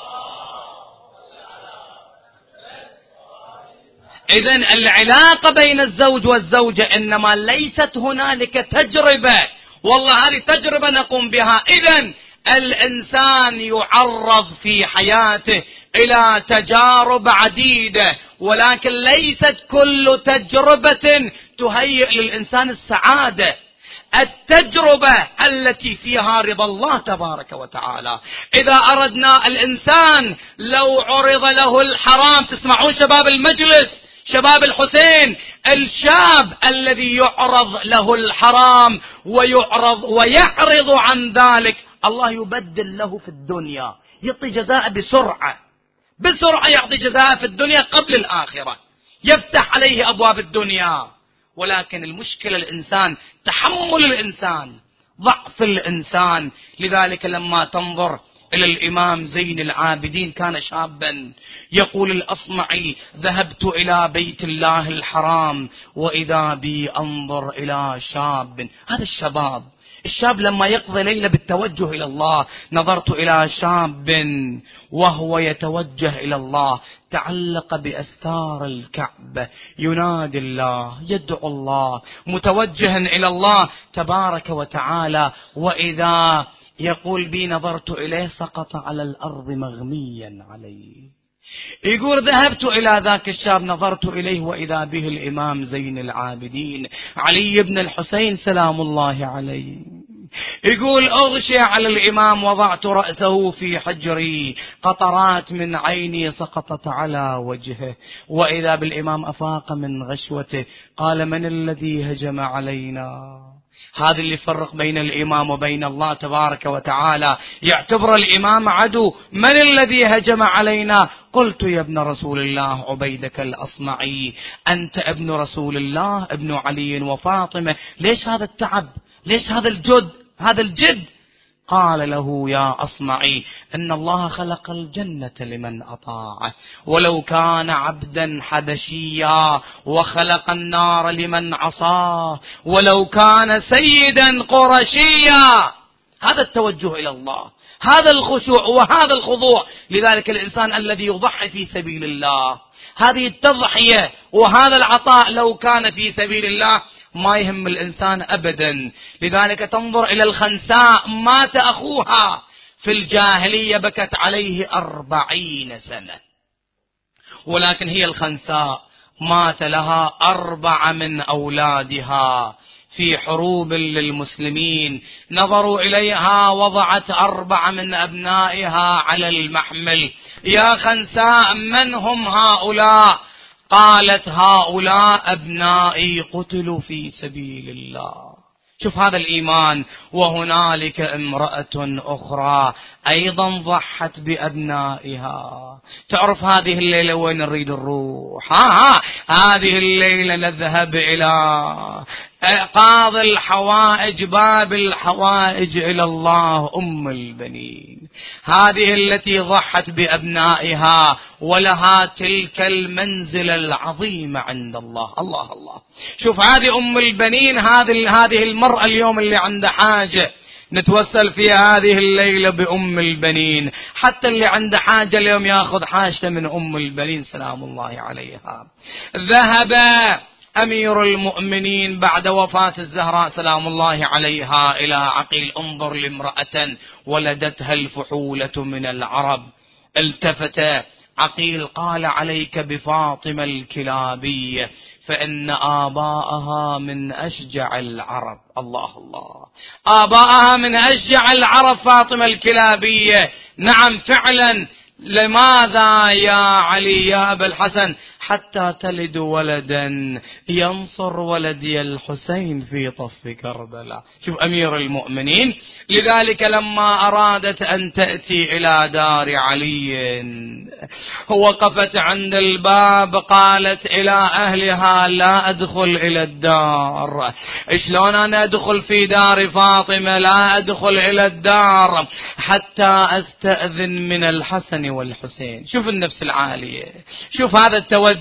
إذن العلاقة بين الزوج والزوجة إنما ليست هنالك تجربة، والله هذه تجربة نقوم بها. إذن الإنسان يعرض في حياته إلى تجارب عديدة، ولكن ليست كل تجربة تهيئ للإنسان السعادة. التجربة التي فيها رضا الله تبارك وتعالى. إذا أردنا الإنسان لو عرض له الحرام، تسمعون شباب المجلس، شباب الحسين، الشاب الذي يعرض له الحرام ويعرض عن ذلك، الله يبدل له في الدنيا، يعطي جزاء بسرعة يعطي جزاء في الدنيا قبل الآخرة، يفتح عليه أبواب الدنيا. ولكن المشكلة الإنسان، تحمل الإنسان، ضعف الإنسان. لذلك لما تنظر إلى الإمام زين العابدين، كان شابا، يقول الأصمعي: ذهبت إلى بيت الله الحرام وإذا بي أنظر إلى شاب. هذا الشاب لما يقضي ليلة بالتوجه إلى الله، نظرت إلى شاب وهو يتوجه إلى الله، تعلق بأستار الكعبة، ينادي الله، يدعو الله، متوجها إلى الله تبارك وتعالى. وإذا يقول بي نظرت إليه سقط على الأرض مغميا عليه. يقول: ذهبت إلى ذاك الشاب نظرت إليه وإذا به الإمام زين العابدين علي بن الحسين سلام الله عليه. يقول: أغشي على الإمام وضعت رأسه في حجري، قطرات من عيني سقطت على وجهه، وإذا بالإمام أفاق من غشوته، قال: من الذي هجم علينا؟ هذا اللي يفرق بين الإمام وبين الله تبارك وتعالى، يعتبر الإمام عدو. من الذي هجم علينا؟ قلت: يا ابن رسول الله عبيدك الأصمعي، أنت ابن رسول الله، ابن علي وفاطمة. ليش هذا التعب؟ ليش هذا الجد؟ قال له يا أصمعي إن الله خلق الجنة لمن أطاعه ولو كان عبدا حبشيا، وخلق النار لمن عصاه ولو كان سيدا قرشيا. هذا التوجه إلى الله، هذا الخشوع وهذا الخضوع. لذلك الإنسان الذي يضحي في سبيل الله، هذه التضحية وهذا العطاء لو كان في سبيل الله ما يهم الإنسان أبدا. لذلك تنظر إلى الخنساء، مات أخوها في الجاهلية بكت عليه 40 سنة، ولكن هي الخنساء مات لها 4 من أولادها في حروب للمسلمين، نظروا إليها وضعت 4 من أبنائها على المحمل. يا خنساء من هم هؤلاء؟ قالت هؤلاء أبنائي قتلوا في سبيل الله. شوف هذا الإيمان. وهنالك امرأة أخرى أيضا ضحت بأبنائها. تعرف هذه الليلة وين نريد نروح؟ هذه الليلة نذهب إلى قاضي الحوائج، باب الحوائج إلى الله، أم البنين، هذه التي ضحت بأبنائها ولها تلك المنزلة العظيمة عند الله. الله الله. شوف هذه أم البنين، هذه المرأة اليوم اللي عنده حاجة نتوسل في هذه الليلة بأم البنين. حتى اللي عنده حاجة اليوم يأخذ حاجته من أم البنين سلام الله عليها. ذهب أمير المؤمنين بعد وفاة الزهراء سلام الله عليها إلى عقيل. انظر لامرأة ولدتها الفحولة من العرب. التفت عقيل قال عليك بفاطمة الكلابية فإن آباءها من أشجع العرب. الله الله. آباءها من أشجع العرب فاطمة الكلابية. نعم فعلا. لماذا يا علي يا أبا الحسن؟ حتى تلد ولدا ينصر ولدي الحسين في طف كربلاء. شوف أمير المؤمنين. لذلك لما أرادت أن تأتي إلى دار علي وقفت عند الباب، قالت إلى أهلها لا أدخل إلى الدار. شلون أنا أدخل في دار فاطمة؟ لا أدخل إلى الدار حتى أستأذن من الحسن والحسين. شوف النفس العالية، شوف هذا التوجه.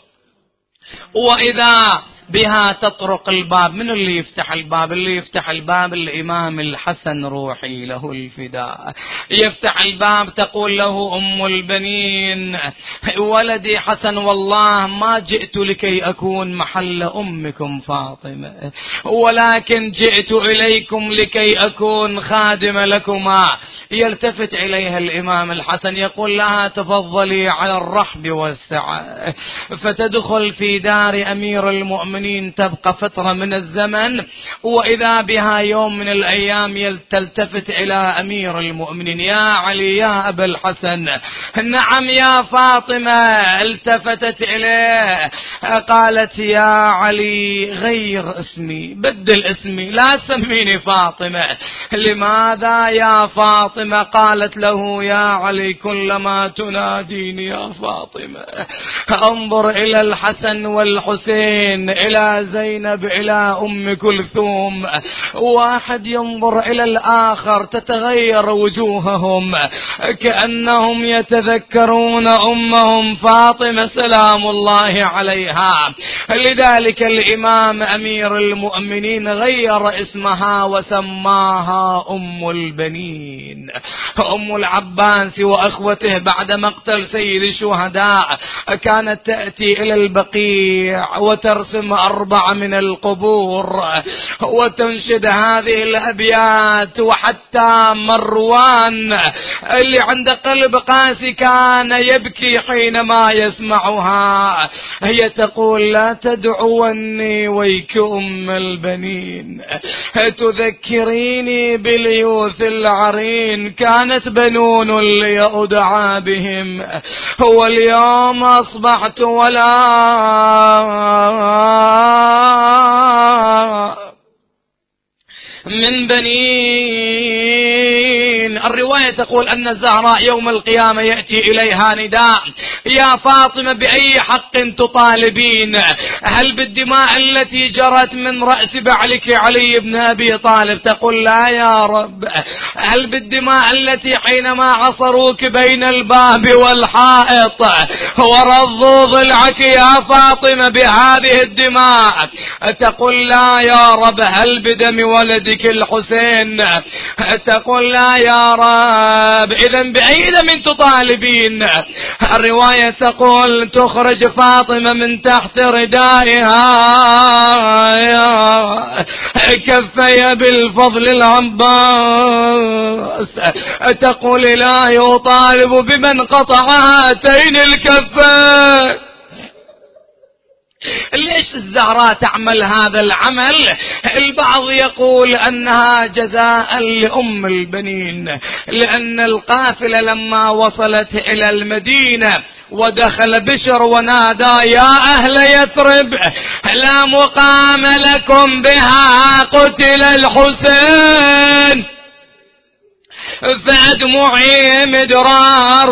وإذا بها تطرق الباب، من اللي يفتح الباب؟ اللي يفتح الباب الإمام الحسن روحي له الفداء. يفتح الباب تقول له أم البنين ولدي حسن والله ما جئت لكي أكون محل أمكم فاطمة، ولكن جئت إليكم لكي أكون خادم لكما. يلتفت إليها الإمام الحسن يقول لها تفضلي على الرحب والسعة. فتدخل في دار أمير المؤمنين، تبقى فترة من الزمن، وإذا بها يوم من الأيام تلتفت إلى أمير المؤمنين يا علي يا أبا الحسن. نعم يا فاطمة. التفتت إليه قالت يا علي غير اسمي، بدل اسمي، لا سميني فاطمة. لماذا يا فاطمة؟ قالت له يا علي كلما تناديني يا فاطمة انظر إلى الحسن والحسين، إلى زينب، إلى أم كلثوم، واحد ينظر إلى الآخر تتغير وجوههم كأنهم يتذكرون أمهم فاطمة سلام الله عليها. لذلك الإمام أمير المؤمنين غير اسمها وسماها أم البنين. أم العباس وأخوته بعد مقتل سيد الشهداء كانت تأتي إلى البقيع وترسم 4 من القبور وتنشد هذه الأبيات. وحتى مروان اللي عند قلب قاسي كان يبكي حينما يسمعها. هي تقول لا تدعوني ويك أم البنين، تذكريني باليوث العرين، كانت بنون لي أدعى بهم واليوم أصبحت ولا من بنين الرواية تقول أن الزهراء يوم القيامة يأتي إليها نداء: يا فاطمة بأي حق تطالبين؟ هل بالدماء التي جرت من رأس بعلك علي بن أبي طالب؟ تقول: لا يا رب. هل بالدماء التي حينما عصروك بين الباب والحائط ورضوا ضلعك يا فاطمة بهذه الدماء؟ تقول: لا يا رب. هل بدم ولدك الحسين؟ تقول: لا يا رب. إذن بأي دم تطالبين؟ الرواية تقول: تخرج فاطمة من تحت ردائها كفي بالفضل العباس، تقول: لا يطالب بمن قطع هاتين الكفين. ليش الزهراء تعمل هذا العمل؟ البعض يقول أنها جزاء لأم البنين، لأن القافلة لما وصلت إلى المدينة ودخل بشر ونادى: يا أهل يثرب لا مقام لكم بها، قتل الحسين. فأدمعي مدرار.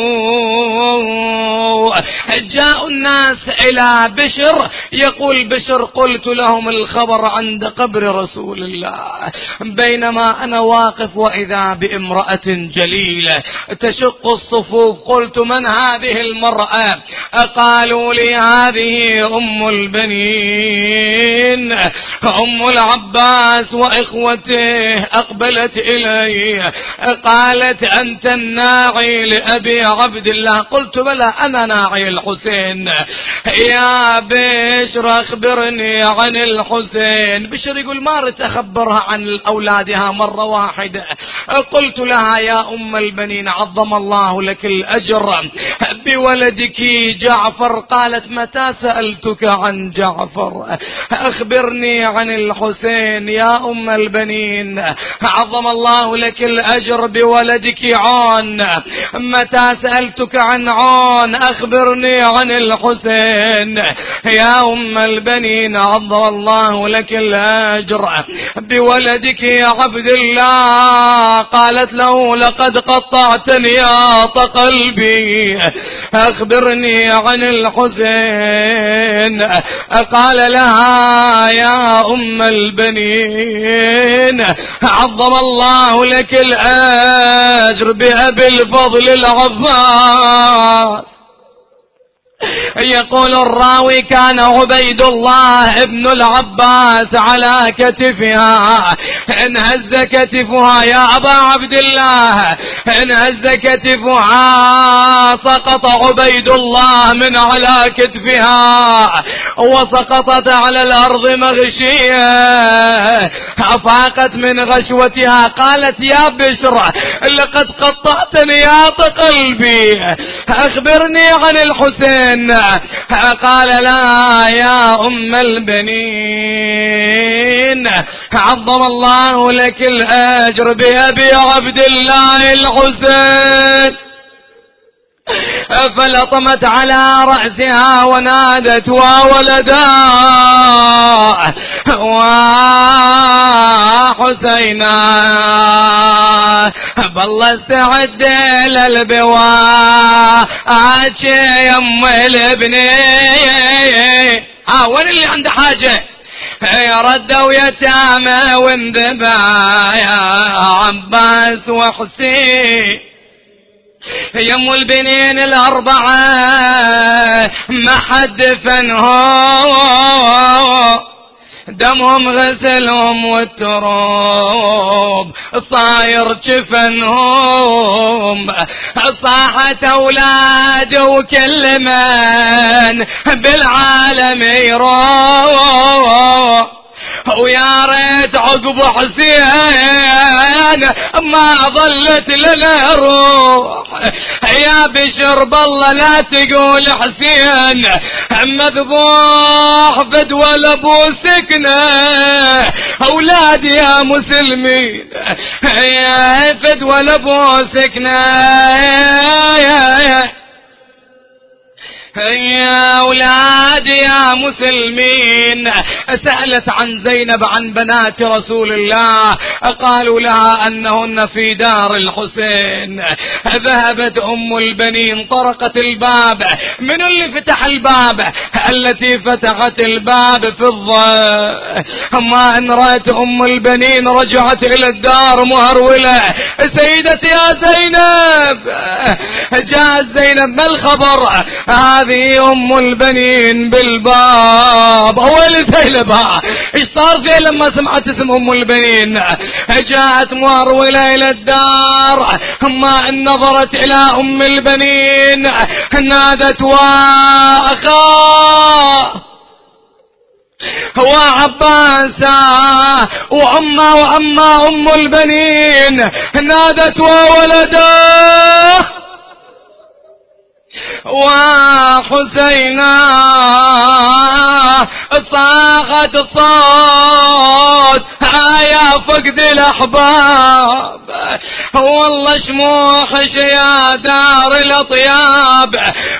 جاء الناس إلى بشر، يقول بشر: قلت لهم الخبر عند قبر رسول الله، بينما أنا واقف وإذا بامرأة جليلة تشق الصفوف. قلت: من هذه المرأة؟ قالوا لي: هذه أم البنين أم العباس وإخوته. أقبلت إلي قالت: أنت الناعي لأبي عبد الله؟ قلت: بلى، أنا ناعي الحسين. يا بشر أخبرني عن الحسين. بشر يقول: ما رت أخبرها عن أولادها مرة واحدة. قلت لها: يا أم البنين عظم الله لك الأجر بولدك جعفر. قالت: متى سألتك عن جعفر؟ أخبرني عن الحسين يا أم البنين. عظم الله لك الأجر بولدك عون. متى سألتك عن عون؟ أخبرني عن الحسين يا أم البنين. عظم الله لك الأجر بولدك يا عبد الله. قالت له: لقد قطعتني يا قلبي، أخبرني عن الحسين. قال لها: يا أم البنين عظم الله لك الأجر بأبي الفضل العباس. يقول الراوي: كان عبيد الله ابن العباس على كتفها، انهز كتفها يا أبا عبد الله، انهز كتفها، سقط عبيد الله من على كتفها وسقطت على الأرض مغشية، أفاقت من غشوتها. قالت: يا بشر لقد قطعتني يا قلبي، أخبرني عن الحسين. قال: لا يا أم البنين، عظم الله لك الأجر بأبي عبد الله الحسين. فلطمت على رأسها ونادت: وولدا وحسينا، بالله استعد للبواء يم الابنين. وين اللي عنده حاجة؟ ردوا يتامى وانذبا يا عباس وحسين. يم البنين الأربعة ما حد فنهم، دمهم غسلهم والتراب صاير جفنهم. صاحت أولاد وكل من بالعالم يروح، ويا ريت عقب حسين ما ظلت لنا روح. يا بشر بالله لا تقول حسين مذبوح فدوى لابو سكنه، اولادي يا مسلمين يا فدوى لابو سكنه. يا أولادي يا مسلمين سألت عن زينب عن بنات رسول الله، قالوا لها أنهن في دار الحسين. ذهبت أم البنين طرقت الباب. من اللي فتح الباب؟ التي فتحت الباب فضة. ما أن رأت أم البنين رجعت إلى الدار مهرولة. سيدتي يا زينب. جاءت زينب، ما الخبر؟ هذه أم البنين بالباب. وين زينب؟ ايش صار فيها لما سمعت اسم أم البنين؟ جاءت مهرولة إلى الدار. ما أن نظرت إلى أم البنين نادت وأخاه وعباسا وأما أم البنين نادت وولده وحسينا. صاغت صوت يا فقد الأحباب. والله شموحش يا دار الأطياب،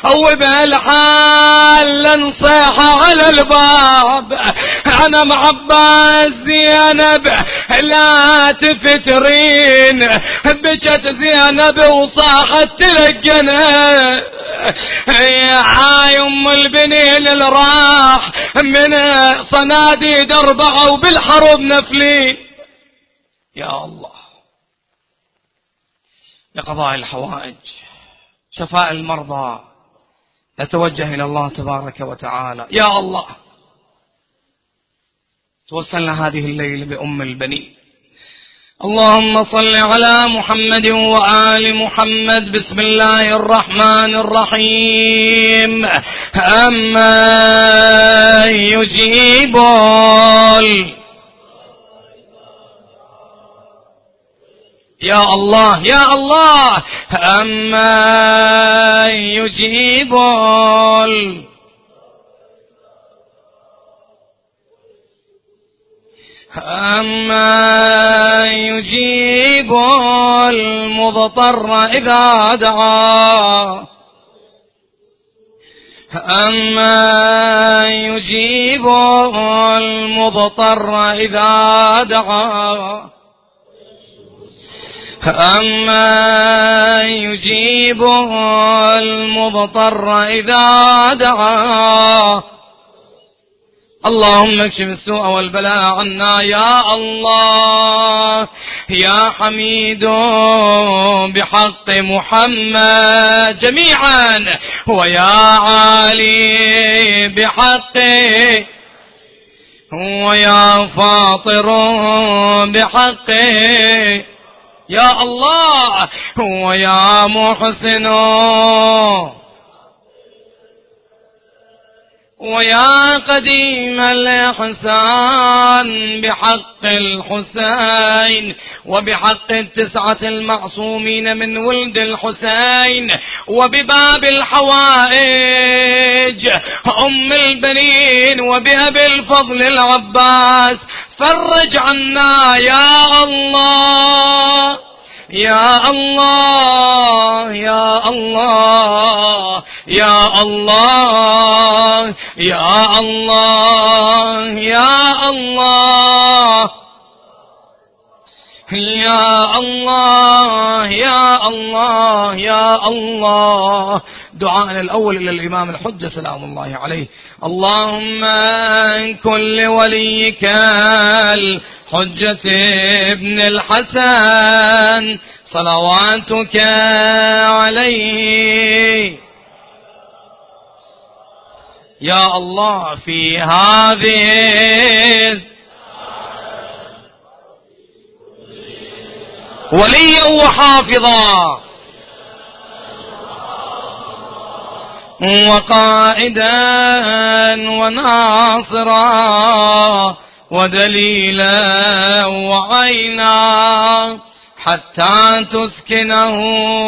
وبهالحال نصيح على الباب. أنا معباس زينب لا تفترين. بجت زينب وصاحت تلقنا يا أم البنين اللي راح من صناديد 4 وبالحرب نفلين. يا الله، لقضاء الحوائج، شفاء المرضى، نتوجه إلى الله تبارك وتعالى. يا الله، توصلنا هذه الليلة بأم البنين. اللهم صل على محمد وآل محمد. بسم الله الرحمن الرحيم. أما يجيب يا الله يا الله. أما يجيب أما يجيب المضطر إذا دعا. أما يجيب المضطر إذا دعا. أما يجيب المضطر إذا دعا. اللهم اكشف السوء والبلاء عنا يا الله. يا حميد بحق محمد جميعا، ويا عالي بحقه، ويا فاطر بحقه يا الله، ويا محسن ويا قديم الإحسان بحق الحسين وبحق 9 المعصومين من ولد الحسين، وبباب الحوائج أم البنين وبأبي الفضل العباس، فرج عنا يا الله يا الله يا الله يا الله يا الله يا الله يا الله يا الله يا الله. دعاءنا الأول إلى الإمام الحجة سلام الله عليه. اللهم كن لوليك الحجة ابن الحسن صلواتك عليه يا الله في هذه وليا وحافظا وقائدا وناصرا ودليلا وعينا حتى تسكنه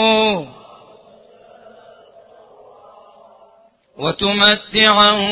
وتمتعه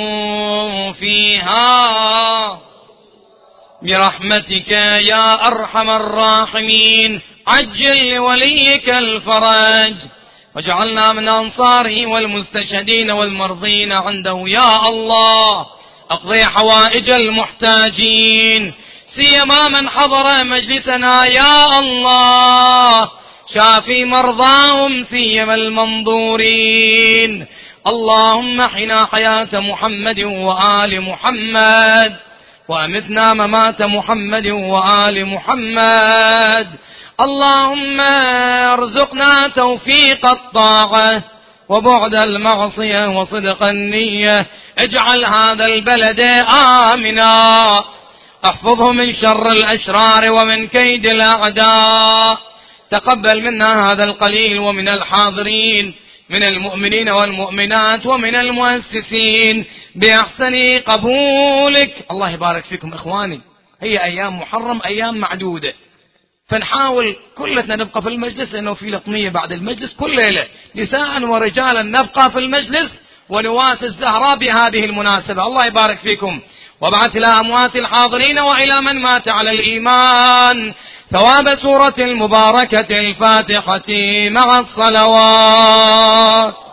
فيها برحمتك يا أرحم الراحمين. عجل لوليك الفرج واجعلنا من أنصاره والمستشهدين والمرضين عنده يا الله. اقضي حوائج المحتاجين، سيما من حضر مجلسنا يا الله، شافي مرضاهم سيما المنظورين. اللهم احنا حياة محمد وآل محمد، وأمتنا ممات محمد وآل محمد. اللهم ارزقنا توفيق الطاعة وبعد المعصية وصدق النية. اجعل هذا البلد آمنا، احفظه من شر الأشرار ومن كيد الأعداء. تقبل منا هذا القليل ومن الحاضرين من المؤمنين والمؤمنات ومن المؤسسين بأحسن قبولك. الله يبارك فيكم إخواني. هي أيام محرم، أيام معدودة، فنحاول كلنا نبقى في المجلس، لأنه في لطمية بعد المجلس كل ليلة، نساء ورجالا نبقى في المجلس ونواسي الزهراء بهذه المناسبة. الله يبارك فيكم، وابعث إلى أموات الحاضرين وإلى من مات على الإيمان ثواب سورة المباركة الفاتحة مع الصلوات.